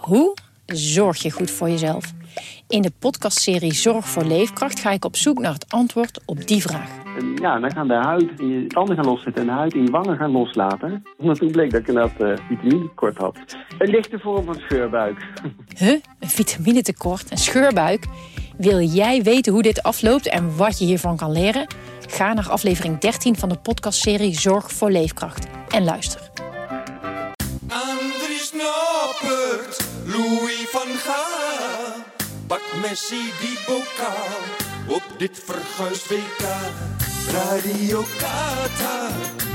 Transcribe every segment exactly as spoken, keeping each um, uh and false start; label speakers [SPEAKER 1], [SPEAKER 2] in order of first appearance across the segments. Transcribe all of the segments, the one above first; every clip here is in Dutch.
[SPEAKER 1] Hoe zorg je goed voor jezelf? In de podcastserie Zorg voor Leefkracht ga ik op zoek naar het antwoord op die vraag.
[SPEAKER 2] En ja, dan gaan de huid in je tanden gaan loszetten en de huid in je wangen gaan loslaten. Want toen bleek dat ik inderdaad uh, vitaminetekort had. Een lichte vorm van scheurbuik.
[SPEAKER 1] Huh? Een vitaminetekort? Een scheurbuik? Wil jij weten hoe dit afloopt en wat je hiervan kan leren? Ga naar aflevering dertien van de podcastserie Zorg voor Leefkracht en luister.
[SPEAKER 3] Andries Noppert, Louis van Gaal. Pak Messi die bokaal op dit verguisd W K. Radio Qatar,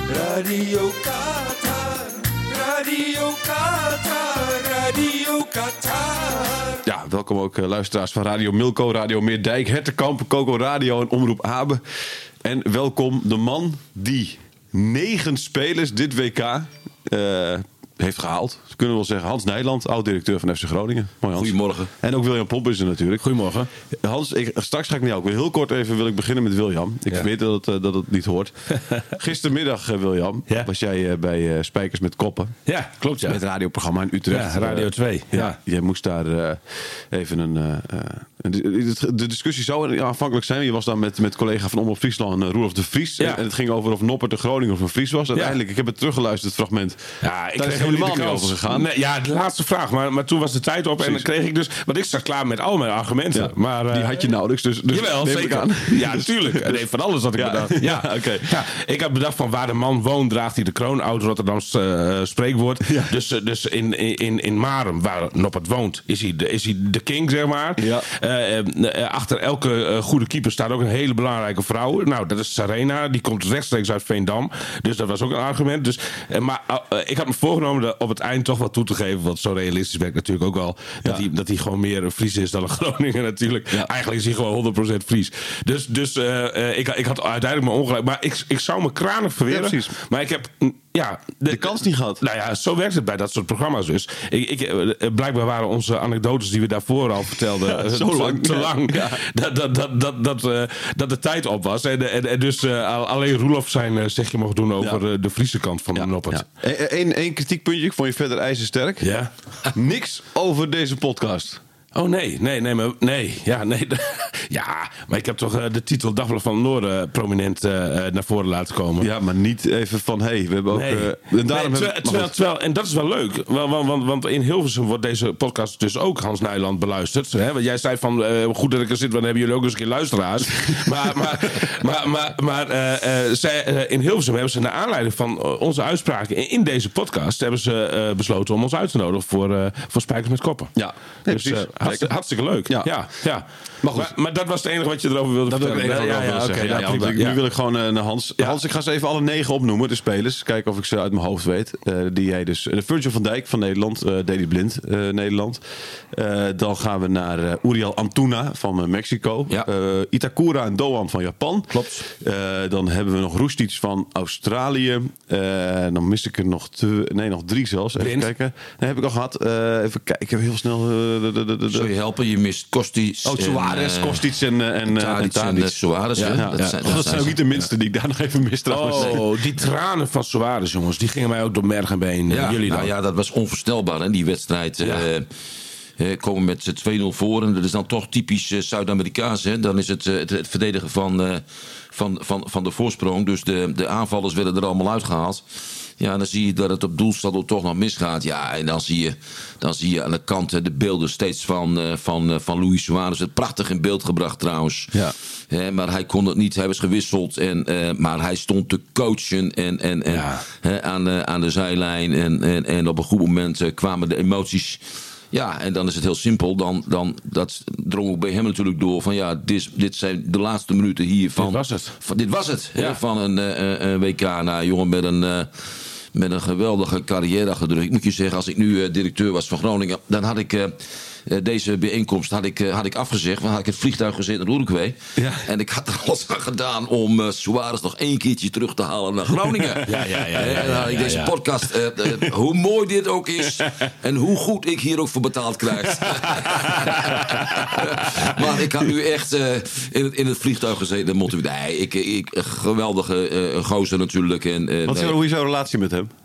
[SPEAKER 3] Radio Qatar, Radio Qatar, Radio Qatar.
[SPEAKER 4] Ja, welkom ook uh, luisteraars van Radio Milko, Radio Meerdijk, Hertenkamp, Coco Radio en Omroep Abe. En welkom de man die negen spelers dit W K uh, heeft gehaald. Dat kunnen we wel zeggen. Hans Nijland, oud-directeur van F C Groningen. Mooi, Hans.
[SPEAKER 5] Goedemorgen.
[SPEAKER 4] En ook William Pomp is er natuurlijk.
[SPEAKER 5] Goedemorgen.
[SPEAKER 4] Hans, ik, straks ga ik met jou ook weer heel kort even wil ik beginnen met William. Ik
[SPEAKER 5] ja.
[SPEAKER 4] weet dat het, uh, dat het niet hoort. Gistermiddag, uh, William, ja. was jij uh, bij uh, Spijkers met Koppen.
[SPEAKER 5] Ja, klopt ja.
[SPEAKER 4] Het radioprogramma in Utrecht.
[SPEAKER 5] Ja, Radio twee.
[SPEAKER 4] Uh, ja.
[SPEAKER 5] ja.
[SPEAKER 4] Jij moest daar uh, even een... Uh, uh, de discussie zou aanvankelijk zijn. Je was daar met, met collega van Omroep Friesland, uh, Roelof de Vries. Ja. En, en het ging over of Noppert de Groninger of een Fries was. Uiteindelijk, ja. ik heb het teruggeluisterd, het fragment.
[SPEAKER 5] Ja, ik
[SPEAKER 4] daar
[SPEAKER 5] kreeg
[SPEAKER 4] is helemaal niet
[SPEAKER 5] over
[SPEAKER 4] gegaan.
[SPEAKER 5] Nee, ja, de laatste vraag. Maar, maar toen was de tijd op. Precies. En dan kreeg ik dus... Want ik zat klaar met al mijn argumenten. Ja, maar, uh,
[SPEAKER 4] die had je nauwelijks. Dus, dus
[SPEAKER 5] jawel, zeker. Aan. Ja, natuurlijk. Nee, van alles had ik
[SPEAKER 4] ja,
[SPEAKER 5] bedacht. Ja,
[SPEAKER 4] ja, okay.
[SPEAKER 5] ja, ik had bedacht van waar de man woont, draagt hij de kroon. Oud-Rotterdams uh, spreekwoord. Ja. Dus, uh, dus in, in, in Marum, waar Noppert woont, is hij de, is hij de king, zeg maar. Ja. Uh, uh, achter elke uh, goede keeper staat ook een hele belangrijke vrouw. Nou, dat is Serena. Die komt rechtstreeks uit Veendam. Dus dat was ook een argument. Dus, uh, maar uh, ik had me voorgenomen de, op het eind toch wat toe te geven. Want zo realistisch ben ik natuurlijk ook wel. Dat, ja. hij, dat hij gewoon meer een Fries is dan een Groninger natuurlijk. Ja. Eigenlijk is hij gewoon honderd procent Fries. Dus, dus uh, uh, ik, ik had uiteindelijk mijn ongelijk. Maar ik, ik zou me kranig verweren. Ja, maar ik heb... Ja, de,
[SPEAKER 4] de kans niet gehad.
[SPEAKER 5] Nou ja, zo werkt het bij dat soort programma's dus. Ik, ik, blijkbaar waren onze anekdotes die we daarvoor al vertelden... Ja,
[SPEAKER 4] zo lang.
[SPEAKER 5] Te lang. Ja. Dat, dat, dat, dat, dat, uh, dat de tijd op was. En, en, en dus uh, alleen Roelof zijn uh, zegje mocht doen over ja. uh, de Friese kant van ja. de Noppert.
[SPEAKER 4] Ja. Eén een kritiekpuntje, ik vond je verder ijzersterk. Ja. Niks over deze podcast.
[SPEAKER 5] Oh nee, nee, nee, maar nee, ja, nee, ja, maar ik heb toch uh, de titel Dagblad van het Noorden prominent uh, naar voren laten komen.
[SPEAKER 4] Ja, maar niet even van, hé, hey, we hebben ook...
[SPEAKER 5] Nee.
[SPEAKER 4] Uh, en, daarom
[SPEAKER 5] nee, terwijl,
[SPEAKER 4] hebben,
[SPEAKER 5] terwijl, terwijl, en dat is wel leuk, want, want, want in Hilversum wordt deze podcast dus ook Hans Nijland beluisterd. Hè? Want jij zei van, uh, goed dat ik er zit, want dan hebben jullie ook eens een keer luisteraars. maar maar, maar, maar, maar uh, uh, zij, uh, in Hilversum hebben ze naar aanleiding van uh, onze uitspraken in, in deze podcast, hebben ze uh, besloten om ons uit te nodigen voor, uh, voor Spijkers met Koppen.
[SPEAKER 4] Ja, nee,
[SPEAKER 5] dus, uh, hartstikke, hartstikke leuk. Ja, ja. ja. Maar, goed. Maar, maar dat was het enige wat je erover wilde
[SPEAKER 4] dat
[SPEAKER 5] vertellen.
[SPEAKER 4] Dat ja, ja, ja, okay, ja, ja, ja, ja. Nu wil ik gewoon uh, naar Hans. Ja. Hans, ik ga ze even alle negen opnoemen, de spelers. Kijken of ik ze uit mijn hoofd weet. Uh, die jij dus... Uh, Virgil van Dijk van Nederland. Uh, Daley Blind, uh, Nederland. Uh, dan gaan we naar uh, Uriel Antuna van uh, Mexico. Ja. Uh, Itakura en Doan van Japan.
[SPEAKER 5] Klopt.
[SPEAKER 4] Uh, dan hebben we nog Roestic van Australië. Uh, dan mis ik er nog twee... Nee, nog drie zelfs. Even Blind. Kijken. Nee, heb ik al gehad. Uh, even kijken. Ik heb heel snel... Uh, de, de, de, de,
[SPEAKER 6] Zul je helpen? Je mist Kostic.
[SPEAKER 4] Oh, Suarez, uh, Kostic en, en,
[SPEAKER 6] Tadic en, en Suarez. Ja,
[SPEAKER 4] ja,
[SPEAKER 6] dat,
[SPEAKER 4] ja.
[SPEAKER 6] zijn,
[SPEAKER 4] dat, dat zijn ook niet de minste die ik daar nog even mis trouwens.
[SPEAKER 5] Oh, die tranen van Suarez, jongens. Die gingen mij ook door merg en been.
[SPEAKER 6] Ja,
[SPEAKER 5] Jullie
[SPEAKER 6] nou
[SPEAKER 5] dan?
[SPEAKER 6] Ja, dat was onvoorstelbaar, hè, die wedstrijd. Ja. Uh, komen met twee nul voor. En dat is dan toch typisch uh, Zuid-Amerikaans. Hè? Dan is het, uh, het, het verdedigen van, uh, van, van, van de voorsprong. Dus de, de aanvallers werden er allemaal uitgehaald. Ja, dan zie je dat het op doelsaldo toch nog misgaat. Ja, en dan zie je, dan zie je aan de kant de beelden steeds van, uh, van, uh, van Luis Suarez. Het prachtig in beeld gebracht trouwens. Ja. He, maar hij kon het niet, hij was gewisseld. En, uh, maar hij stond te coachen en, en, en, ja. he, aan, de, aan de zijlijn. En, en, en op een goed moment uh, kwamen de emoties... Ja, en dan is het heel simpel. Dan, dan, dat drong ook bij hem natuurlijk door. Van ja, dit, dit zijn de laatste minuten hier van...
[SPEAKER 5] Dit was het.
[SPEAKER 6] Van, dit was het.
[SPEAKER 5] Ja.
[SPEAKER 6] Hè, van een, uh, een W K. Nou, jongen met een... Uh, met een geweldige carrière achter de rug. Ik moet je zeggen, als ik nu uh, directeur was van Groningen... dan had ik... Uh, Uh, deze bijeenkomst had ik, uh, had ik afgezegd. Dan had ik het vliegtuig gezet naar Uruguay. Ja. En ik had er alles aan gedaan om uh, Suarez nog één keertje terug te halen naar Groningen.
[SPEAKER 5] Ja, ja, ja. ja, ja,
[SPEAKER 6] en dan had ik
[SPEAKER 5] ja,
[SPEAKER 6] deze
[SPEAKER 5] ja.
[SPEAKER 6] podcast, uh, uh, hoe mooi dit ook is. En hoe goed ik hier ook voor betaald krijg. Maar ik had nu echt uh, in, het, in het vliegtuig gezeten. Nee, ik, ik, geweldige uh, gozer natuurlijk. En, uh,
[SPEAKER 4] Wat,
[SPEAKER 6] nee.
[SPEAKER 4] Hoe is jouw relatie met hem?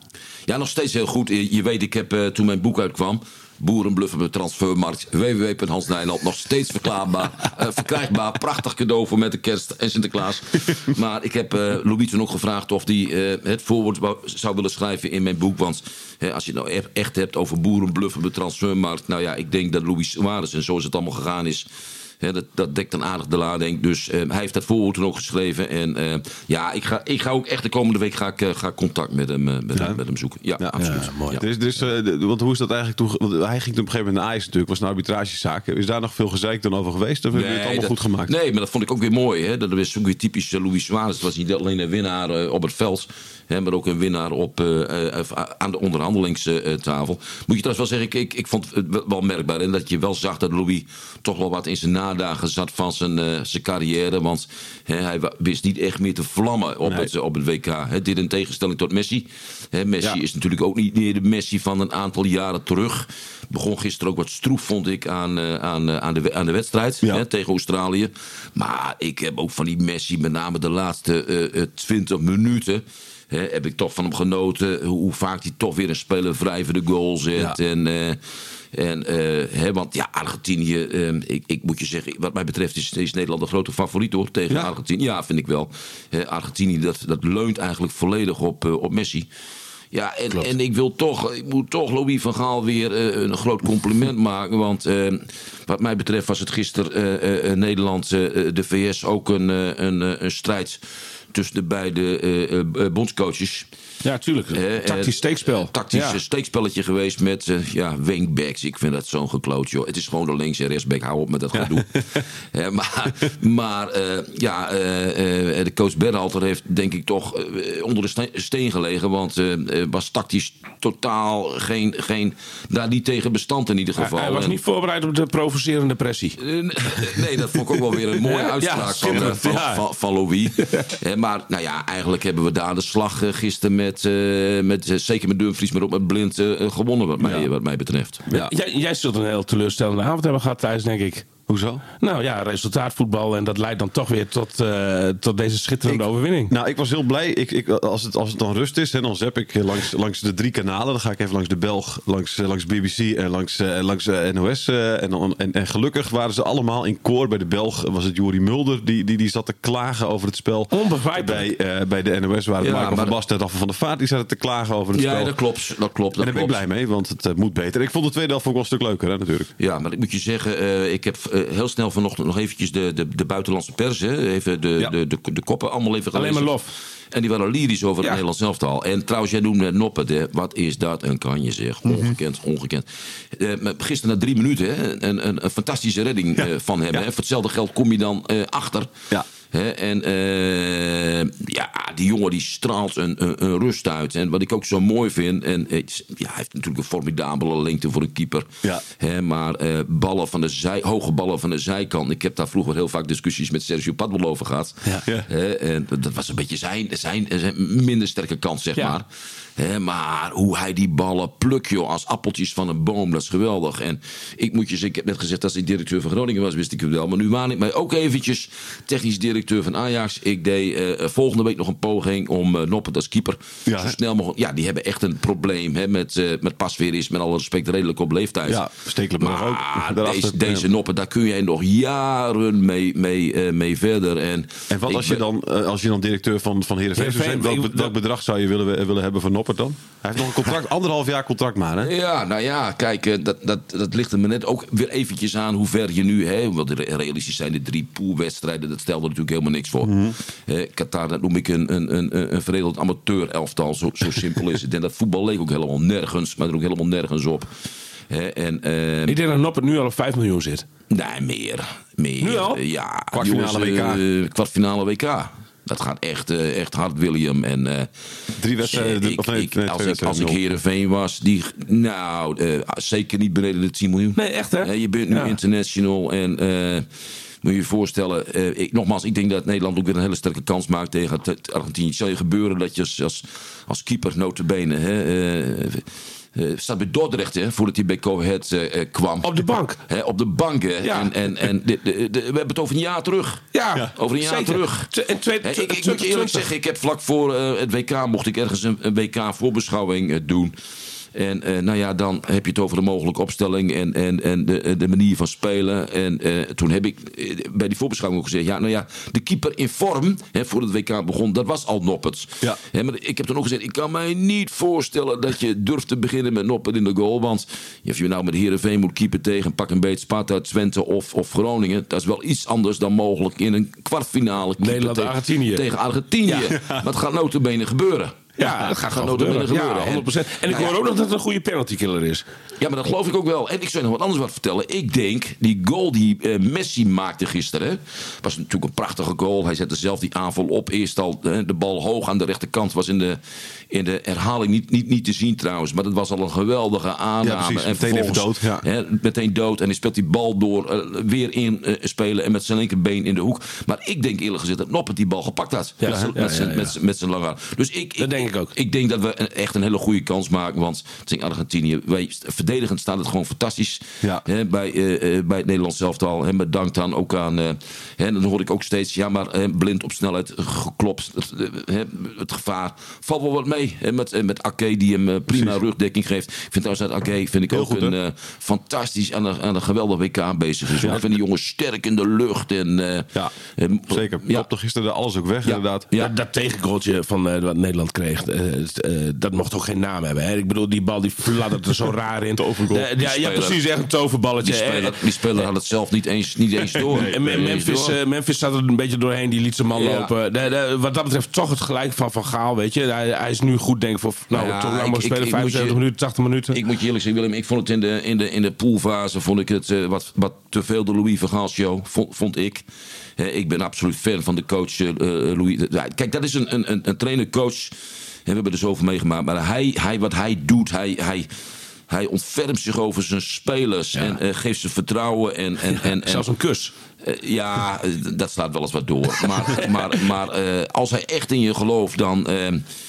[SPEAKER 6] Ja, nog steeds heel goed. Je weet, ik heb uh, toen mijn boek uitkwam... Boerenbluffen op de transfermarkt. w w w punt hans nijland. Nog steeds verklaarbaar, uh, verkrijgbaar. Prachtig cadeau voor met de kerst en Sinterklaas. Maar ik heb uh, Louis toen ook gevraagd of hij uh, het voorwoord zou willen schrijven in mijn boek. Want uh, als je het nou echt hebt over boerenbluffen op de transfermarkt. Nou ja, ik denk dat Louis Suarez en zoals het allemaal gegaan is... Ja, dat, dat dekt dan aardig de lading. Dus uh, hij heeft dat voorwoord toen ook geschreven. En uh, ja, ik ga, ik ga ook echt de komende week ga ik, uh, ga contact met hem, uh, met,
[SPEAKER 4] ja?
[SPEAKER 6] hem, met hem zoeken. Ja, ja absoluut.
[SPEAKER 4] Ja, mooi. Ja. Dus, dus, uh, want hoe is dat eigenlijk toen? Want hij ging toen op een gegeven moment naar Ajax natuurlijk. Was een arbitragezaak. Is daar nog veel gezeik dan over geweest? Of nee, heb je het allemaal
[SPEAKER 6] dat,
[SPEAKER 4] goed gemaakt?
[SPEAKER 6] Nee, maar dat vond ik ook weer mooi. Hè? Dat was ook weer typisch uh, Luis Suarez. Het was niet alleen een winnaar uh, op het veld. Hè, maar ook een winnaar op, uh, uh, aan de onderhandelingstafel. Moet je trouwens wel zeggen, ik, ik, ik vond het wel merkbaar. En dat je wel zag dat Louis toch wel wat in zijn nadagen zat van zijn, uh, zijn carrière. Want hè, hij wist niet echt meer te vlammen op, nee. het, op het W K. Hè, dit in tegenstelling tot Messi. Hè, Messi ja. is natuurlijk ook niet meer de Messi van een aantal jaren terug. Begon gisteren ook wat stroef, vond ik, aan, uh, aan, uh, aan, de, aan de wedstrijd ja. hè, tegen Australië. Maar ik heb ook van die Messi, met name de laatste uh, uh, twintig minuten... He, heb ik toch van hem genoten. Hoe, hoe vaak hij toch weer een speler vrij voor de goal zet. Ja. En, uh, en, uh, he, want ja, Argentinië, uh, ik, ik moet je zeggen, wat mij betreft is, is Nederland de grote favoriet hoor, tegen ja. Argentinië. Ja, vind ik wel. He, Argentinië, dat, dat leunt eigenlijk volledig op, uh, op Messi. Ja, en, en ik wil toch, ik moet toch Louis van Gaal weer uh, een groot compliment maken. Want uh, wat mij betreft was het gisteren uh, uh, Nederland, uh, de V S ook een, uh, een, uh, een strijd tussen de beide uh, uh, bondscoaches.
[SPEAKER 5] Ja, tuurlijk. Uh, tactisch steekspel.
[SPEAKER 6] Tactisch
[SPEAKER 5] ja.
[SPEAKER 6] steekspelletje geweest met uh, ja, wingbacks. Ik vind dat zo'n gekloot, joh. Het is gewoon de links- en rechtsback. Hou op met dat gedoe. uh, maar maar uh, ja, uh, uh, de coach Berhalter heeft denk ik toch uh, onder de steen gelegen. Want uh, was tactisch totaal geen, geen, daar niet tegen bestand in ieder geval.
[SPEAKER 5] Hij, hij was en, niet voorbereid op de provocerende pressie.
[SPEAKER 6] Uh, nee, dat vond ik ook wel weer een mooie ja, uitspraak ja, van, uh, van, ja. van, van Louis. uh, maar nou ja, eigenlijk hebben we daar de slag uh, gisteren met Met, uh, met, uh, zeker met Dumfries, maar ook met Blind uh, gewonnen wat mij, ja. wat mij betreft.
[SPEAKER 5] Ja. Jij, jij zult een heel teleurstellende avond hebben gehad thuis, denk ik.
[SPEAKER 4] Hoezo?
[SPEAKER 5] Nou ja, resultaatvoetbal en dat leidt dan toch weer tot, uh, tot deze schitterende ik, overwinning.
[SPEAKER 4] Nou, ik was heel blij. Ik, ik, als, het, als het dan rust is, hè, dan zap ik langs, langs de drie kanalen. Dan ga ik even langs de Belg, langs, langs B B C en langs, uh, langs uh, N O S. Uh, en, en, en gelukkig waren ze allemaal in koor. Bij de Belg was het Jori Mulder, die, die, die zat te klagen over het spel.
[SPEAKER 5] Onbegrijpelijk.
[SPEAKER 4] Bij, uh, bij de N O S waren ja, Marco van Basten en Affe van der Vaart, die zaten te klagen over het
[SPEAKER 6] ja,
[SPEAKER 4] spel.
[SPEAKER 6] Ja, dat klopt. Dat klopt dat
[SPEAKER 4] en daar ben ik blij mee, want het uh, moet beter. Ik vond de tweede helft ook wel een stuk leuker, hè, natuurlijk.
[SPEAKER 6] Ja, maar ik moet je zeggen, uh, ik heb uh, heel snel vanochtend nog eventjes de, de, de buitenlandse pers, hè, even de, ja. de, de, de koppen allemaal even gelezen.
[SPEAKER 5] Alleen maar lof.
[SPEAKER 6] En die waren lyrisch over ja. het Nederlands elftal. En trouwens, jij noemde net Noppert. Hè. Wat is dat een kanje zeg. Ongekend, ongekend. Uh, gisteren na drie minuten hè, een, een, een fantastische redding ja. uh, van hem. Ja. Hè. Voor hetzelfde geld kom je dan uh, achter. Ja. He, en uh, ja, die jongen die straalt een, een, een rust uit. En wat ik ook zo mooi vind. En ja, hij heeft natuurlijk een formidabele lengte voor een keeper. Ja. He, maar uh, ballen van de zij, hoge ballen van de zijkant. Ik heb daar vroeger heel vaak discussies met Sergio Padwell over gehad. Ja. Ja. He, en dat was een beetje zijn, zijn, zijn minder sterke kant, zeg ja. maar. He, maar hoe hij die ballen plukt, joh, als appeltjes van een boom, dat is geweldig. En ik moet je zeggen, ik heb net gezegd, als ik directeur van Groningen was, wist ik het wel. Maar nu waan ik mij ook eventjes technisch directeur van Ajax. Ik deed uh, volgende week nog een poging om uh, Noppert als keeper ja, zo snel mogelijk. Ja, die hebben echt een probleem hè, met, uh, met Pasveer, met alle respect redelijk op leeftijd.
[SPEAKER 4] Ja, Stekelenburg ook.
[SPEAKER 6] Deze, deze Noppert, daar kun jij nog jaren mee, mee, uh, mee verder. En,
[SPEAKER 4] en wat als je, dan, uh, als je dan directeur van, van Heerenveen zou zijn, welk, welk bedrag zou je willen, willen hebben voor Noppert dan? Hij heeft nog een contract, anderhalf jaar contract maar, hè?
[SPEAKER 6] Ja, nou ja, kijk, dat, dat, dat ligt er me net ook weer eventjes aan hoe ver je nu, hè, want realistisch zijn de drie poolwedstrijden, dat stelde natuurlijk helemaal niks voor. Mm-hmm. Eh, Qatar, dat noem ik een, een, een, een veredeld amateur-elftal, zo, zo simpel is het. En dat voetbal leek ook helemaal nergens, maar er ook helemaal nergens op. He, en, uh,
[SPEAKER 5] ik denk dat Noppert nu al op vijf miljoen zit.
[SPEAKER 6] Nee, meer. meer.
[SPEAKER 5] Nu al?
[SPEAKER 6] Uh, ja,
[SPEAKER 4] kwartfinale
[SPEAKER 6] jongens,
[SPEAKER 4] W K.
[SPEAKER 6] Uh, kwartfinale W K. Dat gaat echt, uh, echt hard, William. En, uh,
[SPEAKER 4] Drie wedstrijden.
[SPEAKER 6] Ik,
[SPEAKER 4] of nee,
[SPEAKER 6] ik,
[SPEAKER 4] nee,
[SPEAKER 6] als ik, als ik Heerenveen was, die, nou, uh, zeker niet beneden de tien miljoen.
[SPEAKER 5] Nee, echt hè?
[SPEAKER 6] Uh, je bent nu ja. international en uh, moet je je voorstellen. Uh, ik, nogmaals, ik denk dat Nederland ook weer een hele sterke kans maakt tegen Argentinië. Het zal je gebeuren dat je als, als, als keeper notabene, hè, uh, Uh, staat bij Dordrecht, hè, voordat hij bij Go Ahead uh, kwam.
[SPEAKER 5] Op de bank.
[SPEAKER 6] Hè, op de bank, hè.
[SPEAKER 5] Ja.
[SPEAKER 6] En, en, en de, de, de, we hebben het over een jaar terug.
[SPEAKER 5] Ja, ja.
[SPEAKER 6] Over een jaar
[SPEAKER 5] Zeker.
[SPEAKER 6] terug.
[SPEAKER 5] En twee,
[SPEAKER 6] Hè, ik, ik moet je eerlijk zeggen, ik heb vlak voor uh, het W K... mocht ik ergens een, een W K-voorbeschouwing uh, doen... En uh, nou ja, dan heb je het over de mogelijke opstelling en, en, en de, de manier van spelen. En uh, toen heb ik uh, bij die voorbeschouwing ook gezegd... ja, nou ja, de keeper in vorm, hè, voordat het W K begon, dat was al Noppert. Ja. Hè, maar ik heb toen ook gezegd, ik kan mij niet voorstellen... dat je durft te beginnen met Noppert in de goal. Want of je nou met Heerenveen moet keeper tegen... pak een beetje Sparta, Twente of, of Groningen... dat is wel iets anders dan mogelijk in een kwartfinale...
[SPEAKER 5] Nederland-Argentinië.
[SPEAKER 6] Tegen Argentinië. Ja. Maar het gaat nota bene gebeuren.
[SPEAKER 5] Ja, dat gaat gewoon gebeuren. gebeuren. Ja, honderd procent. En ik hoor ook nog dat het een goede penaltykiller is.
[SPEAKER 6] Ja, maar dat geloof ik ook wel. En ik zou nog wat anders wat vertellen. Ik denk, die goal die uh, Messi maakte gisteren... Hè, was natuurlijk een prachtige goal. Hij zette zelf die aanval op. Eerst al hè, de bal hoog aan de rechterkant. Was in de, in de herhaling niet, niet, niet te zien trouwens. Maar dat was al een geweldige aanname.
[SPEAKER 4] Ja, precies.
[SPEAKER 6] En
[SPEAKER 4] meteen even dood. Ja.
[SPEAKER 6] Hè, meteen dood. En hij speelt die bal door uh, weer in uh, spelen. En met zijn linkerbeen in de hoek. Maar ik denk eerlijk gezegd dat Noppert die bal gepakt had. Ja, met zijn ja, ja, ja, ja. met zijn lange arm. Dus ik,
[SPEAKER 5] dat
[SPEAKER 6] ik,
[SPEAKER 5] denk ik ook.
[SPEAKER 6] Ik denk dat we echt een hele goede kans maken. Want tegen Argentinië, wij, verdedigend staat het gewoon fantastisch. Ja. Hè, bij, uh, bij het Nederlands elftal. En bedankt dan ook aan... Uh, hè, dan hoor ik ook steeds... Ja, maar uh, blind op snelheid geklopt. Het, uh, het gevaar valt wel wat mee. Hè, met, uh, met Ake die hem uh, prima Precies. rugdekking geeft. Ik vind trouwens dat Ake vind ik Heel ook goed, een uh, fantastisch aan een, aan een geweldig W K bezig is. Ja. Ik vind die jongen sterk in de lucht. En, uh,
[SPEAKER 4] ja,
[SPEAKER 6] uh,
[SPEAKER 4] zeker. Ja. Kopte gisteren alles ook weg, ja. inderdaad.
[SPEAKER 5] Ja. Dat, dat tegengoaltje van uh, wat Nederland kreeg... Uh, uh, dat mocht ook geen naam hebben. Hè? Ik bedoel, die bal die fladdert er zo raar in.
[SPEAKER 4] Tovergoal.
[SPEAKER 5] Uh, ja, ja, precies. Echt een toverballetje.
[SPEAKER 6] Die speler, die speler had het zelf niet eens, niet eens door.
[SPEAKER 5] Nee, nee, Memphis, uh, Memphis zat er een beetje doorheen. Die liet zijn man ja. lopen. De, de, wat dat betreft toch het gelijk van Van Gaal. Weet je. Hij, hij is nu goed, denk ik, voor nou, ja, toch lang maar spelen. vijfenzeventig minuten, tachtig minuten.
[SPEAKER 6] Ik moet je eerlijk zeggen, Willem. Ik vond het in de, in de, in de poolfase vond ik het uh, wat, wat te veel de Louis van Gaal show. Vond, vond ik. Uh, ik ben absoluut fan van de coach uh, Louis. Kijk, dat is een, een, een trainer-coach... En we hebben er zoveel meegemaakt. Maar hij, hij, wat hij doet, hij, hij, hij ontfermt zich over zijn spelers. Ja. En uh, geeft ze vertrouwen. En, en, en, en,
[SPEAKER 5] Zelfs een kus.
[SPEAKER 6] Uh, ja, dat slaat wel eens wat door. Maar, maar, maar uh, als hij echt in je gelooft, dan... Uh,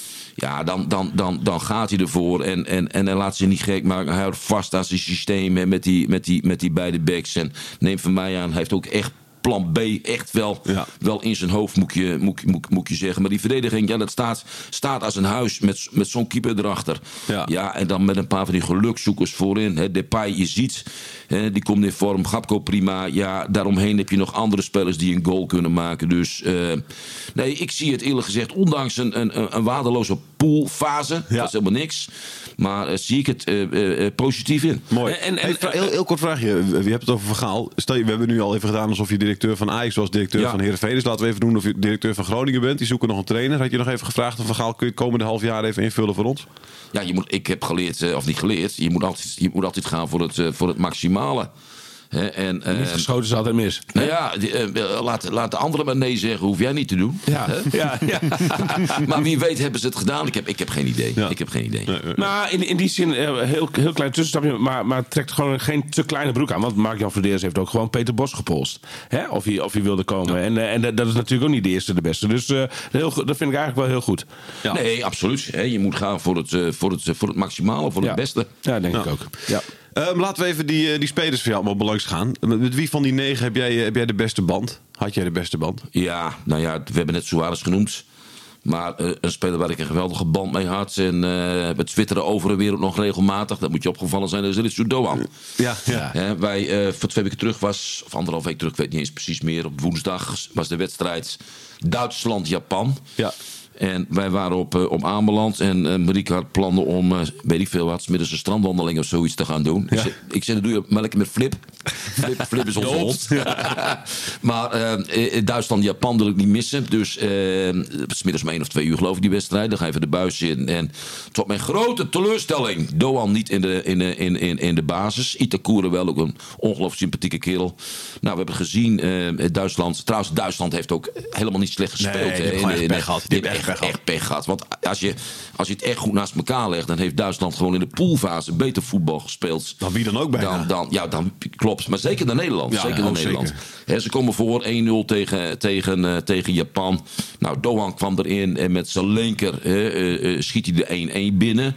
[SPEAKER 6] Ja, dan, dan, dan, dan gaat hij ervoor en, en, en hij laat zich niet gek maken. Hij houdt vast aan zijn systeem met die, met die, met die beide backs. En neem van mij aan, hij heeft ook echt plan B echt wel, ja. wel in zijn hoofd, moet je, moet, moet, moet je zeggen. Maar die verdediging, ja, dat staat, staat als een huis met, met zo'n keeper erachter. Ja. ja, en dan met een paar van die gelukzoekers voorin. Hè. Depay, je ziet, hè, die komt in vorm. Gakpo prima. Ja, daaromheen heb je nog andere spelers die een goal kunnen maken. Dus uh, nee, ik zie het eerlijk gezegd, ondanks een, een, een waardeloze poolfase, ja. dat is helemaal niks. Maar uh, zie ik het uh, uh, positief in.
[SPEAKER 4] Mooi. En, en, hey, heel, heel kort vraagje. Je hebt het over Van Gaal. Stel, we hebben nu al even gedaan alsof je directeur van Ajax was, directeur ja. van Heerenveen. Dus laten we even doen of je directeur van Groningen bent. Die zoeken nog een trainer. Had je nog even gevraagd of Van Gaal kun je het komende half jaar even invullen voor ons?
[SPEAKER 6] Ja, je moet, ik heb geleerd, uh, of niet geleerd. Je moet altijd, je moet altijd gaan voor het, uh, voor het maximale. He, en, uh,
[SPEAKER 5] niet geschoten is altijd mis.
[SPEAKER 6] Nou ja, uh, laat, laat de anderen maar nee zeggen. Hoef jij niet te doen.
[SPEAKER 5] Ja, ja, ja.
[SPEAKER 6] Maar wie weet hebben ze het gedaan. Ik heb, ik heb geen idee. Ja. Ik heb geen idee.
[SPEAKER 5] Nee, nee. Maar in, in die zin, uh, heel, heel klein tussenstapje. Maar, maar trekt gewoon geen te kleine broek aan. Want Mark-Jan Verdeers heeft ook gewoon Peter Bos gepolst. Hè? Of, hij, of hij wilde komen. Ja. En, uh, en dat is natuurlijk ook niet de eerste de beste. Dus uh, heel, dat vind ik eigenlijk wel heel goed.
[SPEAKER 6] Ja. Nee, absoluut. He, je moet gaan voor het, uh, voor het, uh, voor het maximale. Voor ja. het beste.
[SPEAKER 5] Ja, denk ja. ik ook. Ja.
[SPEAKER 4] Um, laten we even die, die spelers voor jou allemaal langs gaan. Met wie van die negen heb jij, heb jij de beste band? Had jij de beste band?
[SPEAKER 6] Ja, nou ja, we hebben net Suarez genoemd. Maar uh, een speler waar ik een geweldige band mee had. En uh, we twitteren over de wereld nog regelmatig. Dat moet je opgevallen zijn. Dat is Ritsu Doan.
[SPEAKER 4] Ja, ja.
[SPEAKER 6] He, wij, uh, voor twee weken terug was, of anderhalf week terug, ik weet niet eens precies meer. Op woensdag was de wedstrijd Duitsland-Japan. Ja. En wij waren op, uh, op aanbeland. En uh, Marieke had plannen om, uh, weet ik veel wat, 's middags een strandwandeling of zoiets te gaan doen. Ja. Ik, zei, ik zei, dat doe je maar lekker met Flip. Flip, Flip is onze hond. Ja. Maar uh, Duitsland, Japan wil ik niet missen. Dus uh, 's middags om één of twee uur geloof ik die wedstrijd. Dan ga je even de buis in. En tot mijn grote teleurstelling, Doan niet in de, in de, in, in, in de basis. Itakura wel, ook een ongelooflijk sympathieke kerel. Nou, we hebben gezien, uh, Duitsland. Trouwens, Duitsland heeft ook helemaal niet slecht gespeeld.
[SPEAKER 4] Nee, die heeft echt pech gehad.
[SPEAKER 6] Die heeft echt, echt pech gehad. Want als je, als je het echt goed naast elkaar legt, dan heeft Duitsland gewoon in de poolfase beter voetbal gespeeld.
[SPEAKER 4] Dan wie dan ook bijna.
[SPEAKER 6] Dan, dan, ja, dan klopt. Maar zeker naar Nederland. Ja, zeker naar Nederland. Zeker. He, ze komen voor één nul tegen, tegen, uh, tegen Japan. Nou, Doan kwam erin en met zijn linker uh, uh, schiet hij de één één binnen.